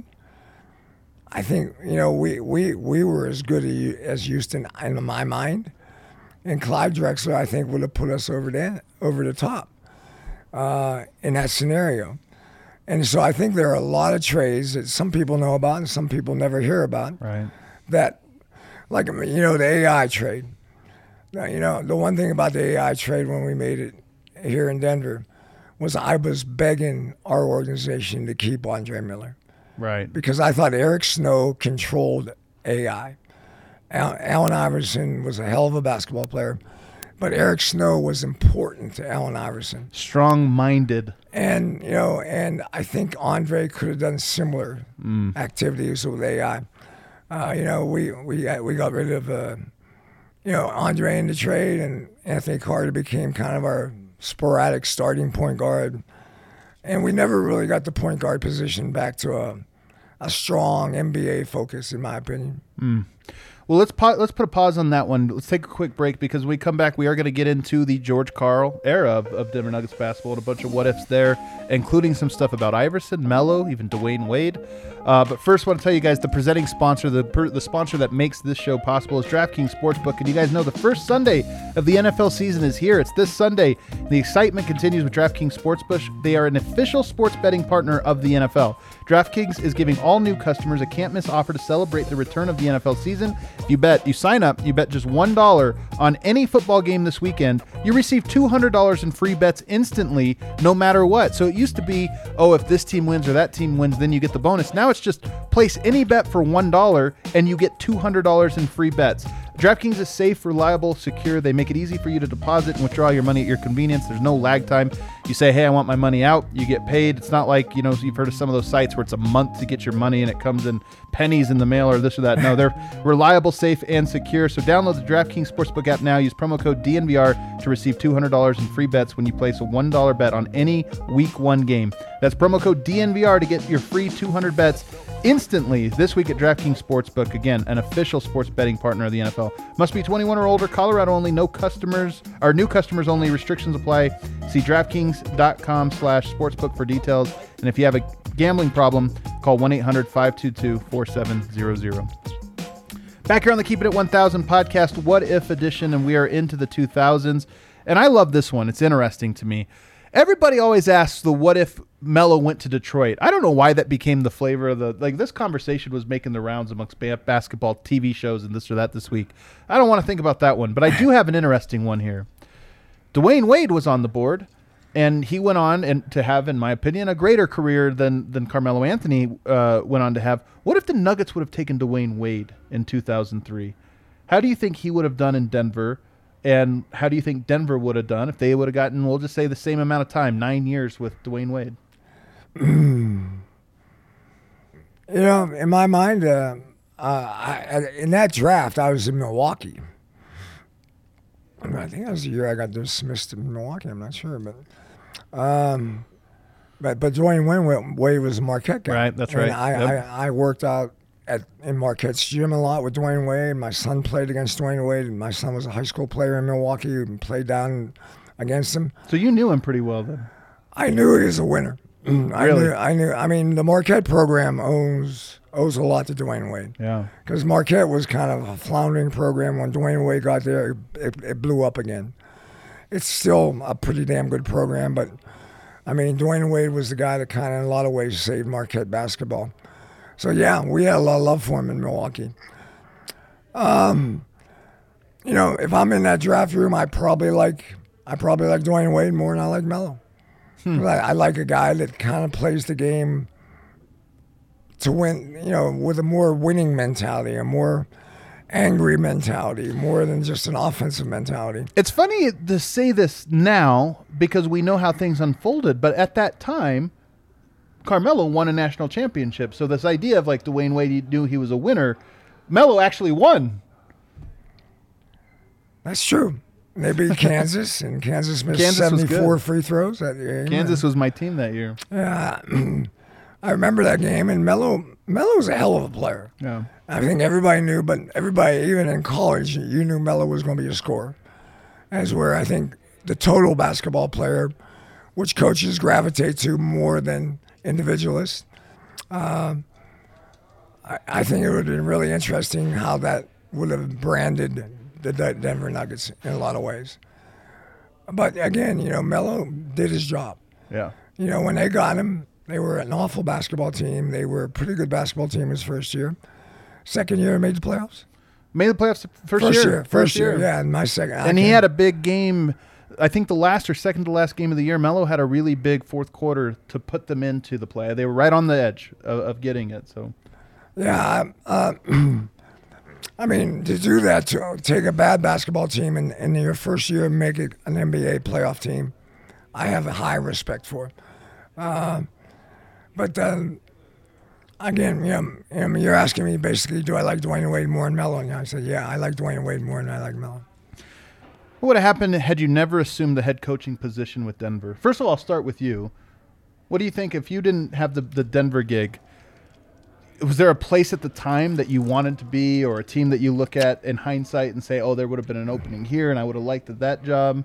I think, you know, we, we, we were as good as Houston in my mind. And Clyde Drexler, I think, would have put us over the, over the top uh, in that scenario. And so I think there are a lot of trades that some people know about and some people never hear about. Right. That, like, you know, the A I trade. Now, you know, the one thing about the A I trade when we made it here in Denver was I was begging our organization to keep Andre Miller. Right. Because I thought Eric Snow controlled A I. Al- Allen Iverson was a hell of a basketball player, but Eric Snow was important to Allen Iverson. Strong-minded. And, you know, and I think Andre could have done similar mm. activities with A I. Uh, you know, we we we got rid of, uh, you know, Andre in the trade, and Anthony Carter became kind of our sporadic starting point guard. And we never really got the point guard position back to a, a strong N B A focus, in my opinion. Mm. Well, let's pa- let's put a pause on that one. Let's take a quick break because when we come back, we are going to get into the George Karl era of, of Denver Nuggets basketball and a bunch of what-ifs there, including some stuff about Iverson, Melo, even Dwayne Wade. Uh, but first, I want to tell you guys the presenting sponsor, the per- the sponsor that makes this show possible is DraftKings Sportsbook. And you guys know the first Sunday of the N F L season is here. It's this Sunday. The excitement continues with DraftKings Sportsbook. They are an official sports betting partner of the N F L. DraftKings is giving all new customers a can't-miss offer to celebrate the return of the N F L season. If you bet, you sign up, you bet just one dollar on any football game this weekend, you receive two hundred dollars in free bets instantly, no matter what. So it used to be, oh, if this team wins or that team wins, then you get the bonus. Now it's just place any bet for one dollar and you get two hundred dollars in free bets. DraftKings is safe, reliable, secure. They make it easy for you to deposit and withdraw your money at your convenience. There's no lag time. You say, hey, I want my money out. You get paid. It's not like, you know, you've heard of some of those sites where it's a month to get your money and it comes in pennies in the mail or this or that. No, they're reliable, safe, and secure. So download the DraftKings Sportsbook app now. Use promo code D N V R to receive two hundred dollars in free bets when you place a one dollar bet on any week one game. That's promo code D N V R to get your free two hundred bets instantly this week at DraftKings Sportsbook. Again, an official sports betting partner of the N F L. Must be twenty-one or older. Colorado only. No customers or new customers only. Restrictions apply. See DraftKings.com slash sportsbook for details. And if you have a gambling problem, call one eight hundred five two two four seven zero zero. Back here on the Keep It at one thousand podcast, What If edition, and we are into the two thousands. And I love this one. It's interesting to me. Everybody always asks the what if Melo went to Detroit. I don't know why that became the flavor of the, like this conversation was making the rounds amongst ba- basketball T V shows and this or that this week. I don't want to think about that one, but I do have an interesting one here. Dwayne Wade was on the board, and he went on and to have, in my opinion, a greater career than, than Carmelo Anthony uh, went on to have. What if the Nuggets would have taken Dwayne Wade in two thousand three? How do you think he would have done in Denver? And how do you think Denver would have done if they would have gotten, we'll just say, the same amount of time, nine years with Dwayne Wade? You know, in my mind, uh, uh, I, in that draft, I was in Milwaukee. I think that was the year I got dismissed in Milwaukee. I'm not sure, but um, but but Dwayne Wade was a Marquette guy. Right, that's and right. I, Yep. I I worked out at in Marquette's gym a lot with Dwayne Wade. My son played against Dwayne Wade, and my son was a high school player in Milwaukee and played down against him. So you knew him pretty well then. I knew he was a winner. I Really? knew. I knew. I mean, the Marquette program owes owes a lot to Dwayne Wade. Yeah. Because Marquette was kind of a floundering program. When Dwayne Wade got there, it, it blew up again. It's still a pretty damn good program, but I mean, Dwayne Wade was the guy that kind of, in a lot of ways, saved Marquette basketball. So, yeah, we had a lot of love for him in Milwaukee. Um, you know, if I'm in that draft room, I probably like I probably like Dwayne Wade more than I like Melo. Hmm. I, I like a guy that kind of plays the game to win, you know, with a more winning mentality, a more angry mentality, more than just an offensive mentality. It's funny to say this now because we know how things unfolded, but at that time, Carmelo won a national championship. So this idea of like Dwayne Wade knew he was a winner, Melo actually won. That's true. They beat Kansas, and Kansas missed Kansas seventy-four free throws that game. Kansas was my team that year. Yeah, I remember that game, and Melo Melo was a hell of a player. Yeah, I think everybody knew, but everybody, even in college, you knew Melo was going to be a scorer. As where I think the total basketball player, which coaches gravitate to more than individualists. Uh, I, I think it would have been really interesting how that would have branded the Denver Nuggets in a lot of ways. But again, you know, Melo did his job. Yeah. You know, when they got him, they were an awful basketball team. They were a pretty good basketball team his first year. Second year, made the playoffs. Made the playoffs first, first year. year. First, first year. year, yeah. And my second. And he had a big game. I think the last or second to last game of the year, Melo had a really big fourth quarter to put them into the play. They were right on the edge of, of getting it. So, yeah. Uh, I mean, to do that, to take a bad basketball team and in your first year make it an N B A playoff team, I have a high respect for. Uh, but um, again, you know, you're asking me basically, do I like Dwayne Wade more than Melo? And I said, yeah, I like Dwayne Wade more than I like Melo. What would have happened had you never assumed the head coaching position with Denver? First of all, I'll start with you. What do you think if you didn't have the, the Denver gig? Was there a place at the time that you wanted to be, or a team that you look at in hindsight and say, oh, there would have been an opening here and I would have liked that job?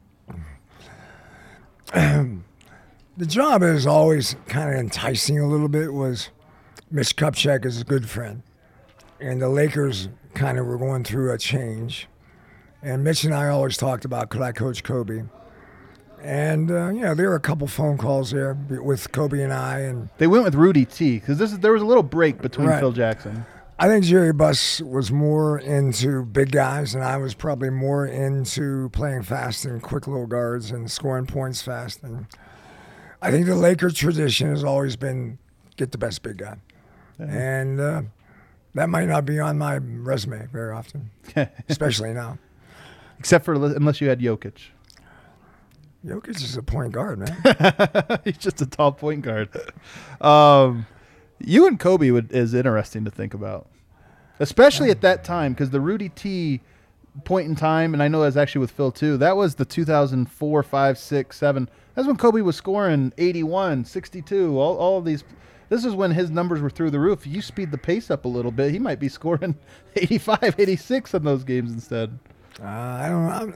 The job is always kind of enticing a little bit. Was Mitch Kupchak is a good friend. And the Lakers kind of were going through a change. And Mitch and I always talked about, could I coach Kobe? And, uh, you know, there were a couple phone calls there with Kobe and I. And they went with Rudy T, because this is there was a little break between right. Phil Jackson. I think Jerry Buss was more into big guys, and I was probably more into playing fast and quick little guards and scoring points fast. And I think the Laker tradition has always been get the best big guy. Yeah. And uh, that might not be on my resume very often, especially now. Except for unless you had Jokic. Jokic is a point guard, man. He's just a tall point guard. Um, you and Kobe would, is interesting to think about, especially at that time, because the Rudy T point in time, and I know that's actually with Phil too, that was the two thousand four, five, six, seven. That's when Kobe was scoring eighty-one, sixty-two, all, all of these. This is when his numbers were through the roof. You speed the pace up a little bit, he might be scoring eighty-five, eighty-six in those games instead. Uh, I don't know.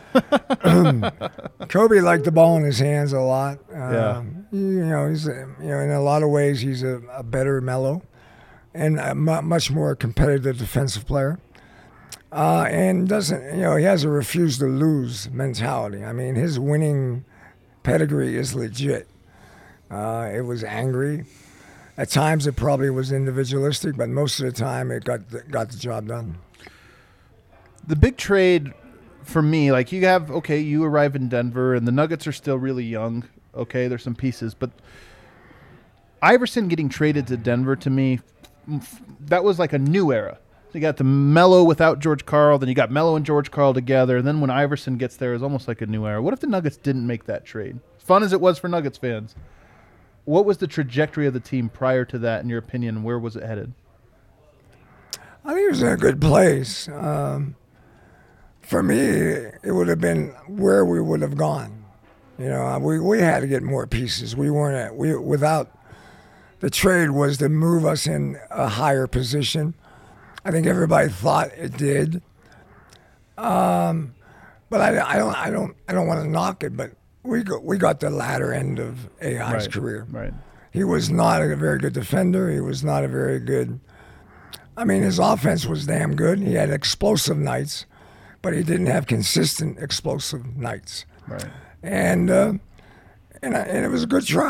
Kobe liked the ball in his hands a lot. Uh, yeah. You know, he's a, you know in a lot of ways he's a, a better Melo, and a m- much more competitive defensive player. Uh, and doesn't you know he has a refuse to lose mentality. I mean, his winning pedigree is legit. Uh, it was angry. At times, it probably was individualistic, but most of the time, it got the, got the job done. The big trade for me, like you have, okay, you arrive in Denver, and the Nuggets are still really young. Okay, there's some pieces, but Iverson getting traded to Denver, to me, that was like a new era. So you got the Melo without George Karl, then you got Melo and George Karl together, and then when Iverson gets there, it's almost like a new era. What if the Nuggets didn't make that trade? Fun as it was for Nuggets fans, what was the trajectory of the team prior to that, in your opinion? Where was it headed? I think it was in a good place. Um, for me, it would have been where we would have gone. You know, we, we had to get more pieces. We weren't at, we without the trade was to move us in a higher position. I think everybody thought it did. Um, but I, I don't I don't I don't want to knock it, but we got, we got the latter end of A I's right, career. Right. He was not a very good defender. He was not a very good. I mean, his offense was damn good. He had explosive nights, but he didn't have consistent explosive nights. Right. And uh, and, and it was a good try.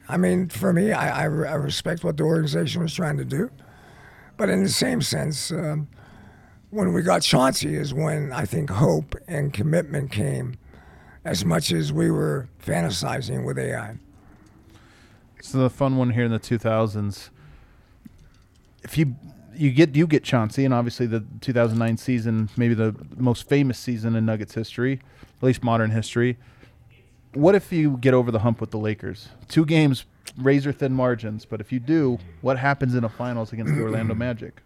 I mean, for me, I, I, I respect what the organization was trying to do. But in the same sense, um, when we got Chauncey is when I think hope and commitment came as much as we were fantasizing with A I. So the fun one here in the two thousands, if you you get you get Chauncey, and obviously the two thousand nine season, maybe the most famous season in Nuggets history, at least modern history. What if you get over the hump with the Lakers? Two games, razor-thin margins, but if you do, what happens in a finals against the Orlando Magic?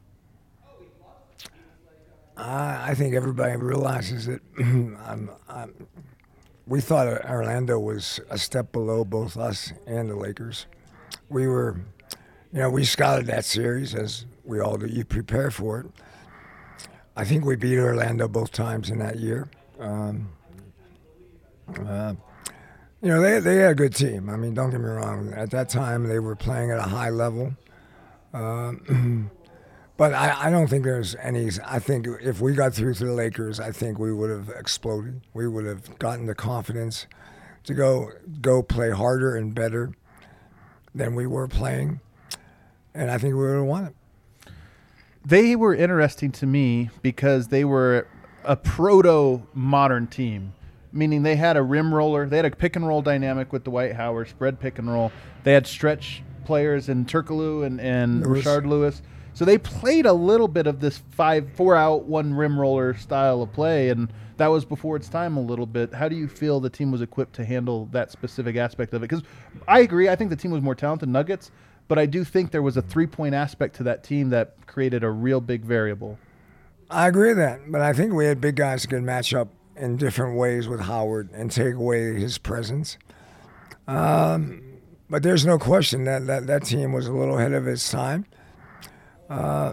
Uh, I think everybody realizes that I'm, I'm, we thought Orlando was a step below both us and the Lakers. We were, you know, we scouted that series as we all do. You prepare for it. I think we beat Orlando both times in that year. Um, uh, You know, they they had a good team. I mean, don't get me wrong. At that time, they were playing at a high level. Um, but I, I don't think there's any – I think if we got through to the Lakers, I think we would have exploded. We would have gotten the confidence to go go play harder and better than we were playing. And I think we would have won it. They were interesting to me because they were a proto-modern team. Meaning they had a rim roller. They had a pick and roll dynamic with Dwight Howard, spread pick and roll. They had stretch players in Turkoglu and, and Lewis. Rashard Lewis. So they played a little bit of this five, four out, one rim roller style of play, and that was before its time a little bit. How do you feel the team was equipped to handle that specific aspect of it? Because I agree, I think the team was more talented than Nuggets, but I do think there was a three-point aspect to that team that created a real big variable. I agree with that, but I think we had big guys that could match up in different ways with Howard and take away his presence. Um, but there's no question that, that that team was a little ahead of its time. Uh,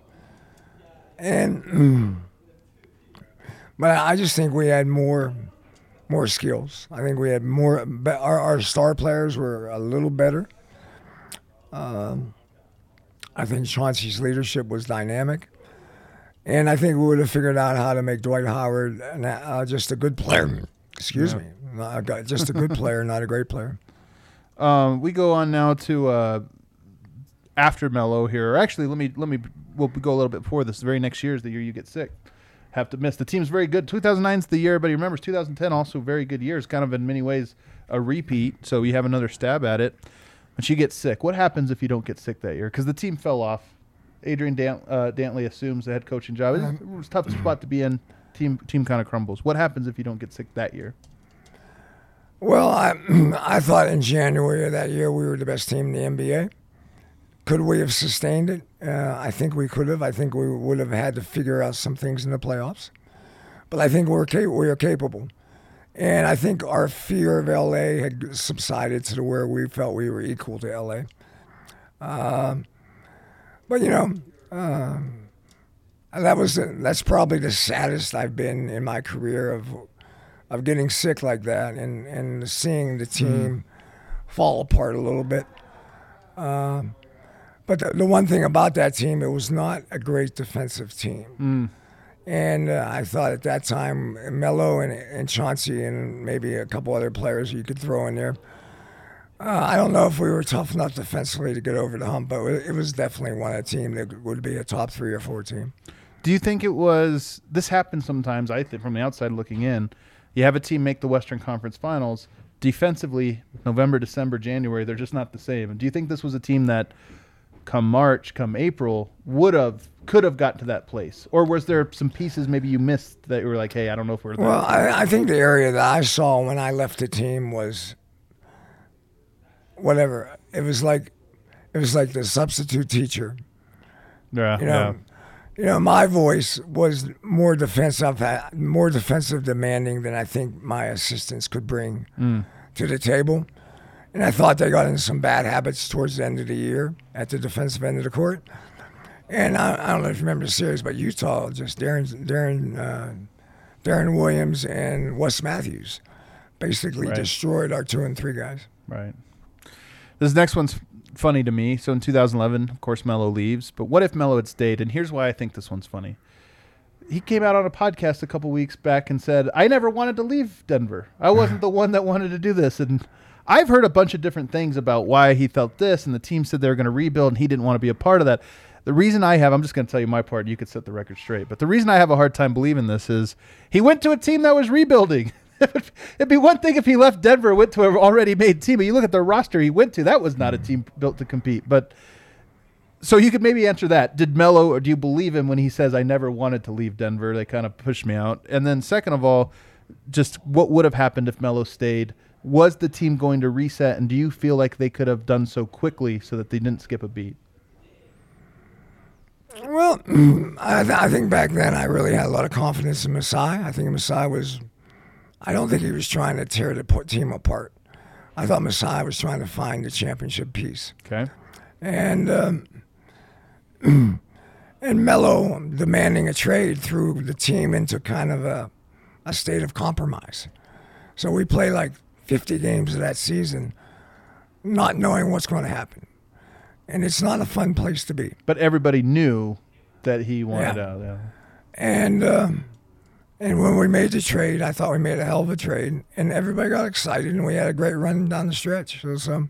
and but I just think we had more more skills. I think we had more. Our, our star players were a little better. Um, I think Chauncey's leadership was dynamic. And I think we would have figured out how to make Dwight Howard uh, just a good player. Excuse yeah. me. Not, just a good player, not a great player. Um, we go on now to uh, after Melo here. Or actually, let me let me we'll go a little bit before this. The very next year is the year you get sick. Have to miss. The team's very good. two thousand nine is the year, but he remembers two thousand ten also very good years. Kind of in many ways a repeat. So you have another stab at it. But you get sick. What happens if you don't get sick that year? Because the team fell off. Adrian Dant, uh, Dantley assumes the head coaching job. It was a tough spot to be in. Team team kind of crumbles. What happens if you don't get sick that year? Well, I I thought in January of that year we were the best team in the N B A. Could we have sustained it? Uh, I think we could have. I think we would have had to figure out some things in the playoffs. But I think we're cap- we are capable. And I think our fear of L A had subsided to where we felt we were equal to L A. Um, But, you know, um, that was that's probably the saddest I've been in my career of of getting sick like that and, and seeing the team mm. fall apart a little bit. Um, but the, the one thing about that team, it was not a great defensive team. Mm. And uh, I thought at that time, Melo and, and Chauncey and maybe a couple other players you could throw in there, Uh, I don't know if we were tough enough defensively to get over the hump, but it was definitely one a team that would be a top three or four team. Do you think it was – this happens sometimes, I think, from the outside looking in. You have a team make the Western Conference Finals. Defensively, November, December, January, they're just not the same. And do you think this was a team that come March, come April, would have – could have got to that place? Or was there some pieces maybe you missed that you were like, hey, I don't know if we're there? Well, I, I think the area that I saw when I left the team was – whatever. It was like it was like the substitute teacher. Yeah. You know, yeah. you know, my voice was more defensive more defensive demanding than I think my assistants could bring mm. to the table. And I thought they got into some bad habits towards the end of the year at the defensive end of the court. And I, I don't know if you remember the series, but Utah, just Darren Darren uh, Darren Williams and Wes Matthews basically right. destroyed our two and three guys. Right. This next one's funny to me. So in two thousand eleven, of course, Melo leaves. But what if Melo had stayed? And here's why I think this one's funny. He came out on a podcast a couple weeks back and said, I never wanted to leave Denver. I wasn't the one that wanted to do this. And I've heard a bunch of different things about why he felt this, and the team said they were going to rebuild, and he didn't want to be a part of that. The reason I have, I'm just going to tell you my part, you could set the record straight, but the reason I have a hard time believing this is he went to a team that was rebuilding. It'd be one thing if he left Denver, went to an already made team, but you look at the roster he went to, that was not a team built to compete. But so you could maybe answer that. Did Melo, or do you believe him when he says, I never wanted to leave Denver? They kind of pushed me out. And then second of all, just what would have happened if Melo stayed? Was the team going to reset? And do you feel like they could have done so quickly so that they didn't skip a beat? Well, I, th- I think back then I really had a lot of confidence in Masai. I think Masai was, I don't think he was trying to tear the team apart. I thought Masai was trying to find the championship piece. Okay. And um, and Melo demanding a trade threw the team into kind of a, a state of compromise. So we played like fifty games of that season not knowing what's going to happen. And it's not a fun place to be. But everybody knew that he wanted Yeah. out. Yeah. And um, and when we made the trade, I thought we made a hell of a trade. And everybody got excited, and we had a great run down the stretch. So, so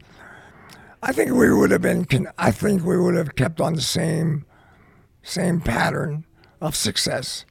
I think we would have been. I think we would have kept on the same same pattern of success,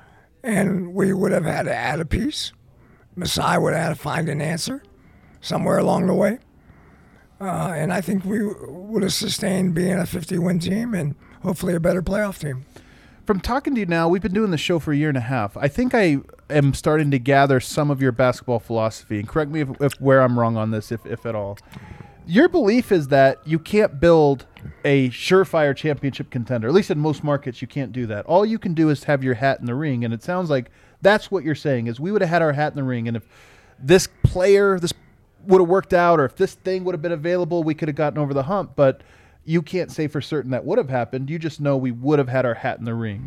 and we would have had to add a piece. Masai would have had to find an answer somewhere along the way. Uh, and I think we would have sustained being a fifty-win team and hopefully a better playoff team. From talking to you now, we've been doing the show for a year and a half. I think I am starting to gather some of your basketball philosophy. And correct me if, if where I'm wrong on this, if, if at all. Your belief is that you can't build a surefire championship contender. At least in most markets, you can't do that. All you can do is have your hat in the ring. And it sounds like that's what you're saying, is we would have had our hat in the ring. And if this player, this would have worked out, or if this thing would have been available, we could have gotten over the hump. But you can't say for certain that would have happened. You just know we would have had our hat in the ring.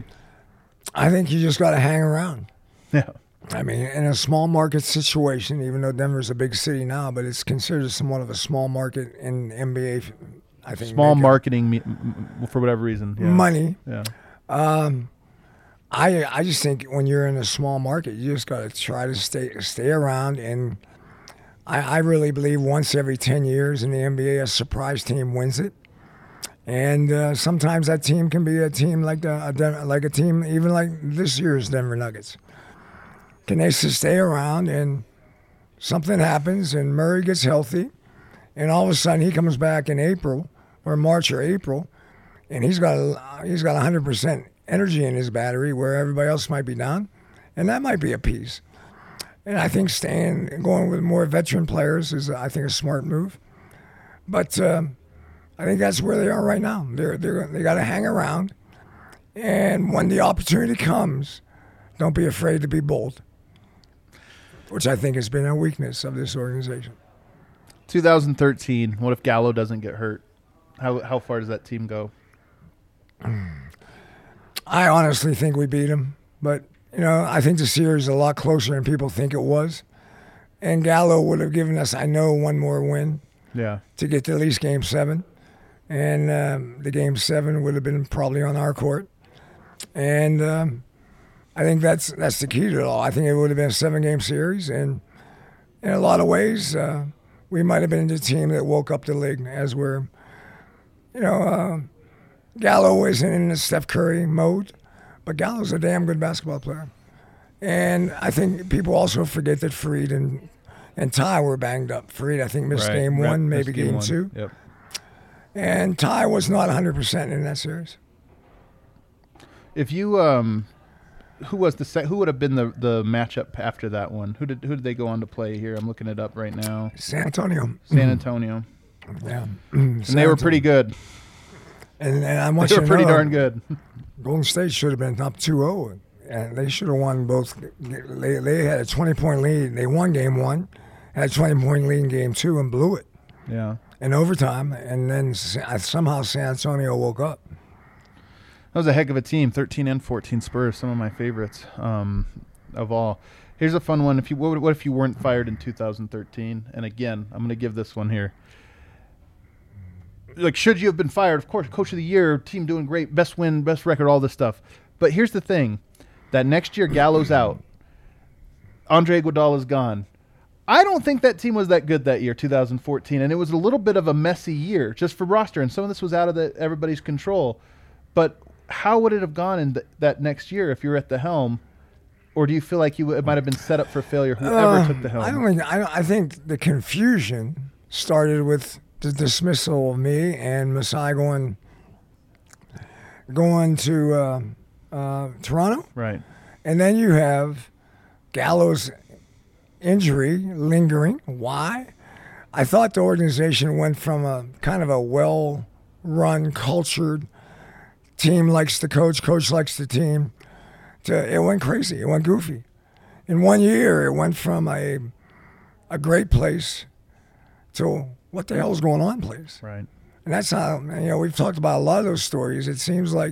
I think you just got to hang around. Yeah. I mean, in a small market situation, even though Denver's a big city now, but it's considered somewhat of a small market in N B A. I think Small make it marketing me- m- for whatever reason. Yeah. money. Yeah. Um, I I just think when you're in a small market, you just got to try to stay stay around. And I, I really believe once every ten years in the N B A, a surprise team wins it. And uh, sometimes that team can be a team like the, a Den- like a team even like this year's Denver Nuggets. Can they stay around and something happens and Murray gets healthy, and all of a sudden he comes back in April or March or April, and he's got a, he's got one hundred percent energy in his battery where everybody else might be down, and that might be a piece. And I think staying going with more veteran players is I think a smart move. But um, I think that's where they are right now. They're they're they got to hang around, and when the opportunity comes, don't be afraid to be bold, which I think has been a weakness of this organization. twenty thirteen, what if Gallo doesn't get hurt? How how far does that team go? I honestly think we beat them, but you know I think the series is a lot closer than people think it was, and Gallo would have given us, I know, one more win Yeah. to get to at least Game Seven, and um, the Game Seven would have been probably on our court, and um, I think that's that's the key to it all. I think it would have been a seven-game series, and in a lot of ways, uh, we might have been the team that woke up the league as we're, you know, uh, Gallo isn't in the Steph Curry mode, but Gallo's a damn good basketball player. And I think people also forget that Fareed and, and Ty were banged up. Fareed, I think, missed Right. game Right. one, Missed maybe game, one. two. Yep. And Ty was not one hundred percent in that series. If you um, who was the sec- who would have been the, the matchup after that one? Who did who did they go on to play here? I'm looking it up right now. San Antonio. San Antonio, Yeah. and they were pretty good. And, and I They want you were to pretty know, darn good. Golden State should have been up two oh, and they should have won both. They, they had a twenty-point lead. They won game one, had a twenty-point lead in game two, and blew it Yeah. in overtime. And then Sa- somehow San Antonio woke up. That was a heck of a team. thirteen and fourteen Spurs, some of my favorites um, of all. Here's a fun one. If you what, would- what if you weren't fired in two thousand thirteen? And again, I'm going to give this one here. Like, should you have been fired? Of course, coach of the year, team doing great, best win, best record, all this stuff. But here's the thing: that next year Gallo's out, Andre Iguodala's gone. I don't think that team was that good that year, two thousand fourteen, and it was a little bit of a messy year just for roster, and some of this was out of the, everybody's control. But how would it have gone in th- that next year if you were at the helm, or do you feel like you it might have been set up for failure? Whoever uh, took the helm. I don't think. I, I think the confusion started with the dismissal of me and Masai going going to uh, uh, Toronto, right? And then you have Gallo's injury lingering. Why? I thought the organization went from a kind of a well-run, cultured team likes the coach, coach likes the team, to it went crazy. It went goofy. In one year, it went from a a great place to what the hell's going on place. Right. And that's how, you know, we've talked about a lot of those stories. It seems like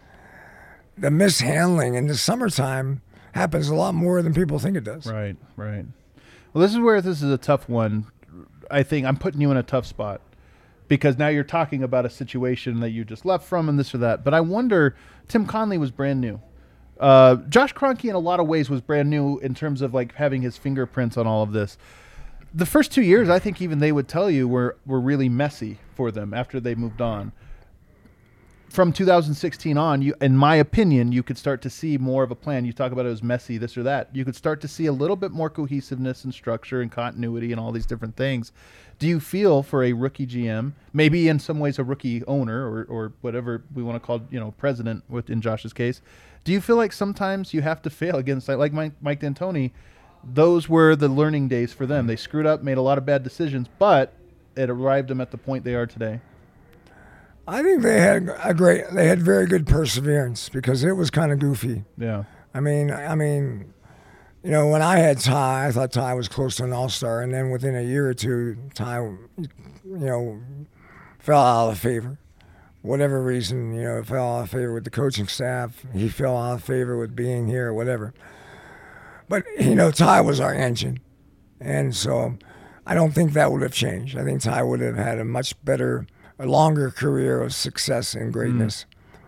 the mishandling in the summertime happens a lot more than people think it does. Right, right. Well, this is where this is a tough one. I think I'm putting you in a tough spot because now you're talking about a situation that you just left from and this or that. But I wonder, Tim Connelly was brand new. Uh, Josh Kroenke in a lot of ways was brand new in terms of like having his fingerprints on all of this. The first two years, I think even they would tell you were, were really messy for them after they moved on. From two thousand sixteen on, you, in my opinion, you could start to see more of a plan. You talk about it was messy, this or that. You could start to see a little bit more cohesiveness and structure and continuity and all these different things. Do you feel for a rookie G M, maybe in some ways a rookie owner or, or whatever we want to call, you know, president with in Josh's case, do you feel like sometimes you have to fail against, like Mike, Mike D'Antoni, those were the learning days for them. They screwed up, made a lot of bad decisions, but it arrived them at the point they are today. I think they had a great, they had very good perseverance because it was kind of goofy. Yeah. I mean, I mean, you know, when I had Ty, I thought Ty was close to an all-star, and then within a year or two, Ty, you know, fell out of favor. Whatever reason, you know, fell out of favor with the coaching staff. He fell out of favor with being here or whatever. But, you know, Ty was our engine. And so I don't think that would have changed. I think Ty would have had a much better, a longer career of success and greatness.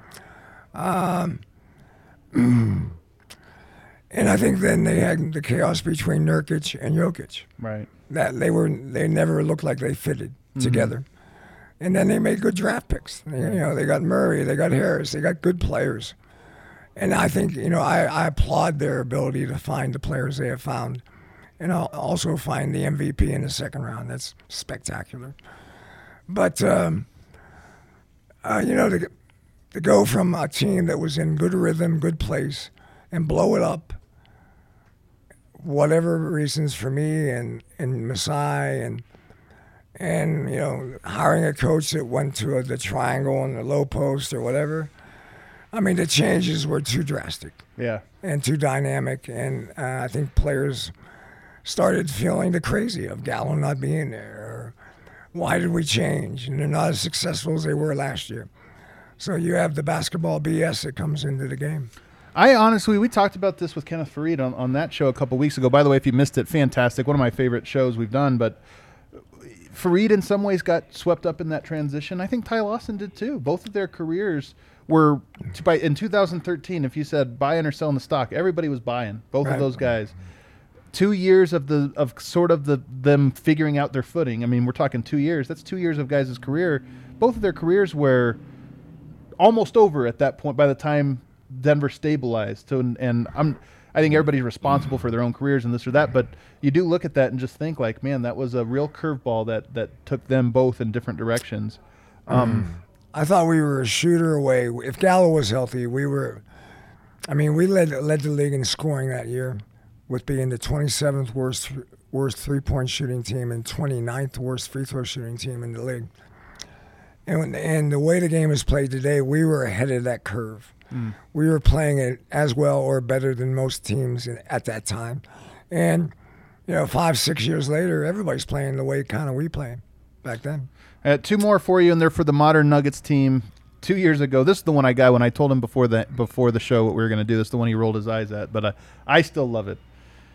Mm. Um, and I think then they had the chaos between Nurkic and Jokic. Right. That they were, they never looked like they fitted mm-hmm. together. And then they made good draft picks. You know, they got Murray, they got Harris, they got good players. And I think, you know, I, I applaud their ability to find the players they have found. And I'll also find the M V P in the second round. That's spectacular. But, um, uh, you know, to, to go from a team that was in good rhythm, good place, and blow it up, whatever reasons for me and, and Masai and, and, you know, hiring a coach that went to a, the triangle and the low post or whatever. I mean, the changes were too drastic. Yeah. And too dynamic. And uh, I think players started feeling the crazy of Gallo not being there. Or why did we change? And they're not as successful as they were last year. So you have the basketball B S that comes into the game. I honestly, we talked about this with Kenneth Farid on, on that show a couple weeks ago. By the way, if you missed it, fantastic. One of my favorite shows we've done. But Farid in some ways got swept up in that transition. I think Ty Lawson did too. Both of their careers were, by in two thousand thirteen, if you said buying or selling the stock, everybody was buying, both right. of those guys. Two years of the of sort of the them figuring out their footing. I mean, we're talking two years. That's two years of guys' career. Both of their careers were almost over at that point by the time Denver stabilized. So, and, and I'm, I think everybody's responsible for their own careers and this or that, but you do look at that and just think like, man, that was a real curveball that, that took them both in different directions. Um, I thought we were a shooter away. If Gallo was healthy, we were, I mean, we led, led the league in scoring that year with being the twenty-seventh worst, worst three-point shooting team and twenty-ninth worst free throw shooting team in the league. And, and the way the game is played today, we were ahead of that curve. Mm. We were playing it as well or better than most teams at that time. And, you know, five, six years later, everybody's playing the way kind of we played back then. Uh, two more for you, and they're for the modern Nuggets team. Two years ago, this is the one I got when I told him before the, before the show what we were going to do. This is the one he rolled his eyes at, but uh, I still love it.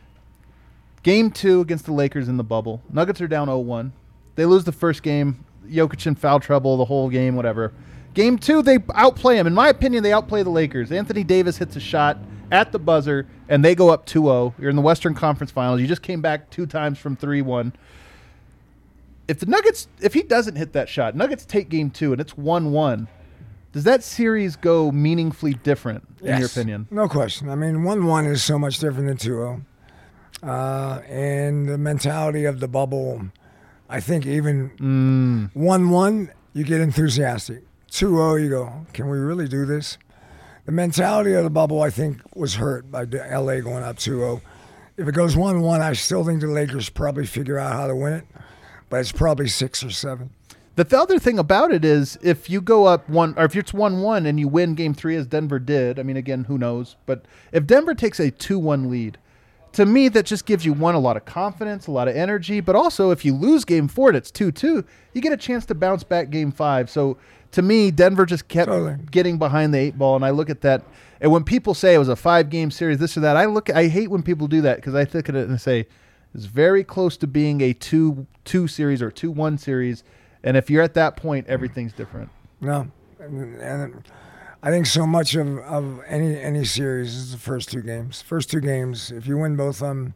Game two against the Lakers in the bubble. Nuggets are down oh one. They lose the first game. Jokic in foul trouble the whole game, whatever. Game two, they outplay them. In my opinion, they outplay the Lakers. Anthony Davis hits a shot at the buzzer, and they go up two oh. You're in the Western Conference Finals. You just came back two times from three one. If the Nuggets, if he doesn't hit that shot, Nuggets take game two, and it's one one. Does that series go meaningfully different, yes, in your opinion? No question. I mean, one one is so much different than two oh. Uh, and the mentality of the bubble, I think even Mm. one one, you get enthusiastic. two oh, you go, can we really do this? The mentality of the bubble, I think, was hurt by L A going up two oh. If it goes one one, I still think the Lakers probably figure out how to win it, but it's probably six or seven. The th- other thing about it is if you go up one, or if it's one one and you win game three as Denver did, I mean, again, who knows? But if Denver takes a two one lead, to me, that just gives you, one, a lot of confidence, a lot of energy. But also, if you lose game four and it's two two, you get a chance to bounce back game five. So to me, Denver just kept Totally. getting behind the eight ball. And I look at that. And when people say it was a five-game series, this or that, I look. I hate when people do that because I look at it and say it's very close to being a two two series or two one series. And if you're at that point, everything's different. No, and, and I think so much of, of any any series is the first two games. First two games, if you win both of them,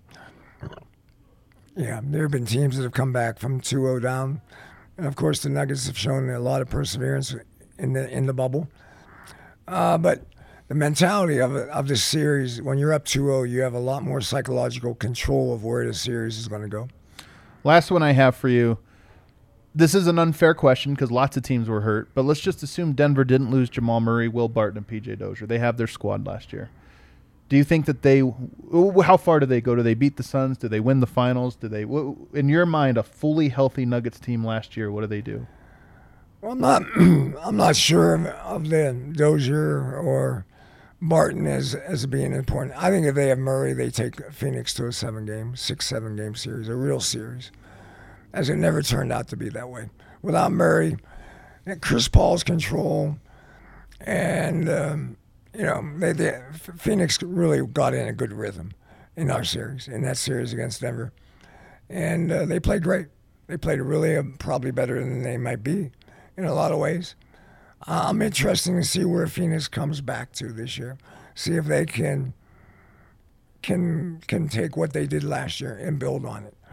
yeah, there have been teams that have come back from two oh down, and of course the Nuggets have shown a lot of perseverance in the in the bubble. Uh, but the mentality of it, of this series, when you're up two oh, you have a lot more psychological control of where the series is going to go. Last one I have for you. This is an unfair question because lots of teams were hurt, but let's just assume Denver didn't lose Jamal Murray, Will Barton, and P J Dozier. They have their squad last year. Do you think that they – how far do they go? Do they beat the Suns? Do they win the finals? Do they – in your mind, a fully healthy Nuggets team last year, what do they do? Well, I'm not I'm not sure of, of the Dozier or Barton as, as being important. I think if they have Murray, they take Phoenix to a seven-game, six, seven-game series, a real series. As it never turned out to be that way. Without Murray, and Chris Paul's control, and um, you know, they, they, Phoenix really got in a good rhythm in our series, in that series against Denver, and uh, they played great. They played really uh, probably better than they might be in a lot of ways. Uh, I'm interested to see where Phoenix comes back to this year. See if they can can can take what they did last year and build on it.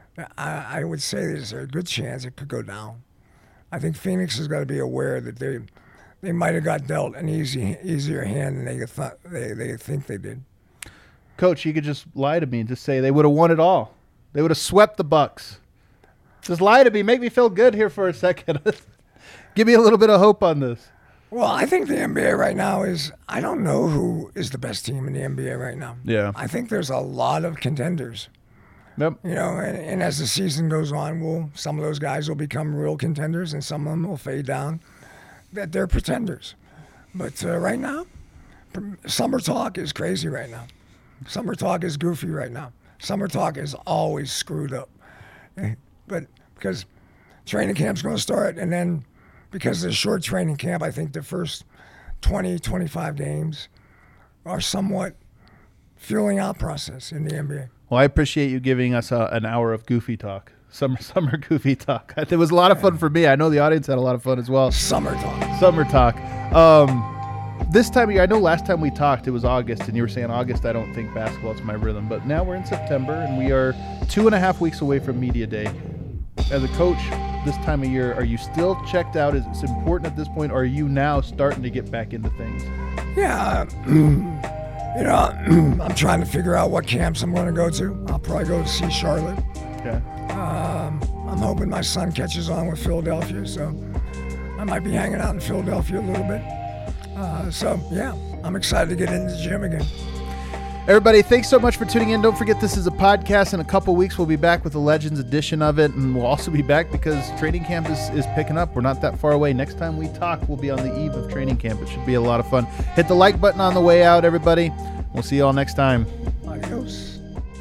I, I would say there's a good chance it could go down. I think Phoenix has got to be aware that they they might have got dealt an easy easier hand than they thought they, they think they did. Coach, you could just lie to me and just say they would have won it all. They would have swept the Bucks. Just lie to me. Make me feel good here for a second. Give me a little bit of hope on this. Well, I think the N B A right now is, I don't know who is the best team in the N B A right now. Yeah. I think there's a lot of contenders. Yep. You know, and, and as the season goes on, will some of those guys will become real contenders, and some of them will fade down. That they're pretenders. But uh, right now, summer talk is crazy right now. Summer talk is goofy right now. Summer talk is always screwed up. But because training camp's going to start, and then because of the short training camp, I think the first twenty, twenty-five games are somewhat filling out process in the N B A. Well, I appreciate you giving us a, an hour of goofy talk, summer summer goofy talk. It was a lot of fun for me. I know the audience had a lot of fun as well. Summer talk. Summer talk. Um, this time of year, I know last time we talked, it was August, and you were saying August, I don't think basketball's my rhythm. But now we're in September, and we are two and a half weeks away from Media Day. As a coach, this time of year, are you still checked out? Is it important at this point, or are you now starting to get back into things? Yeah. You know, I'm trying to figure out what camps I'm going to go to. I'll probably go to see Charlotte. Okay. Um, I'm hoping my son catches on with Philadelphia, so I might be hanging out in Philadelphia a little bit. Uh, so, yeah, I'm excited to get into the gym again. Everybody, thanks so much for tuning in. Don't forget this is a podcast. In a couple weeks, we'll be back with the Legends edition of it, and we'll also be back because training camp is, is picking up. We're not that far away. Next time we talk, we'll be on the eve of training camp. It should be a lot of fun. Hit the like button on the way out, everybody. We'll see you all next time. Adios.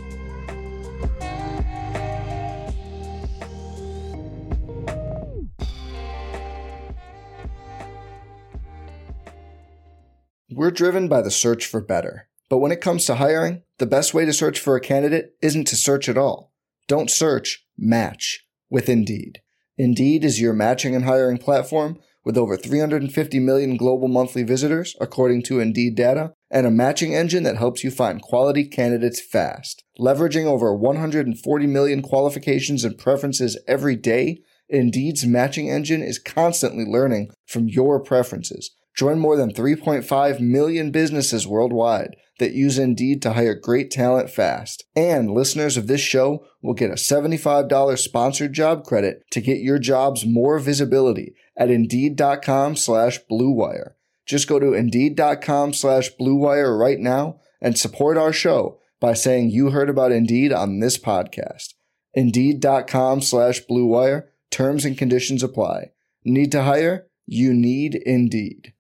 We're driven by the search for better. But when it comes to hiring, the best way to search for a candidate isn't to search at all. Don't search, match with Indeed. Indeed is your matching and hiring platform with over three hundred fifty million global monthly visitors, according to Indeed data, and a matching engine that helps you find quality candidates fast. Leveraging over one hundred forty million qualifications and preferences every day, Indeed's matching engine is constantly learning from your preferences. Join more than three point five million businesses worldwide that use Indeed to hire great talent fast. And listeners of this show will get a seventy-five dollars sponsored job credit to get your jobs more visibility at Indeed.com slash Blue Wire. Just go to Indeed.com slash Blue Wire right now and support our show by saying you heard about Indeed on this podcast. Indeed.com slash Blue Wire. Terms and conditions apply. Need to hire? You need Indeed.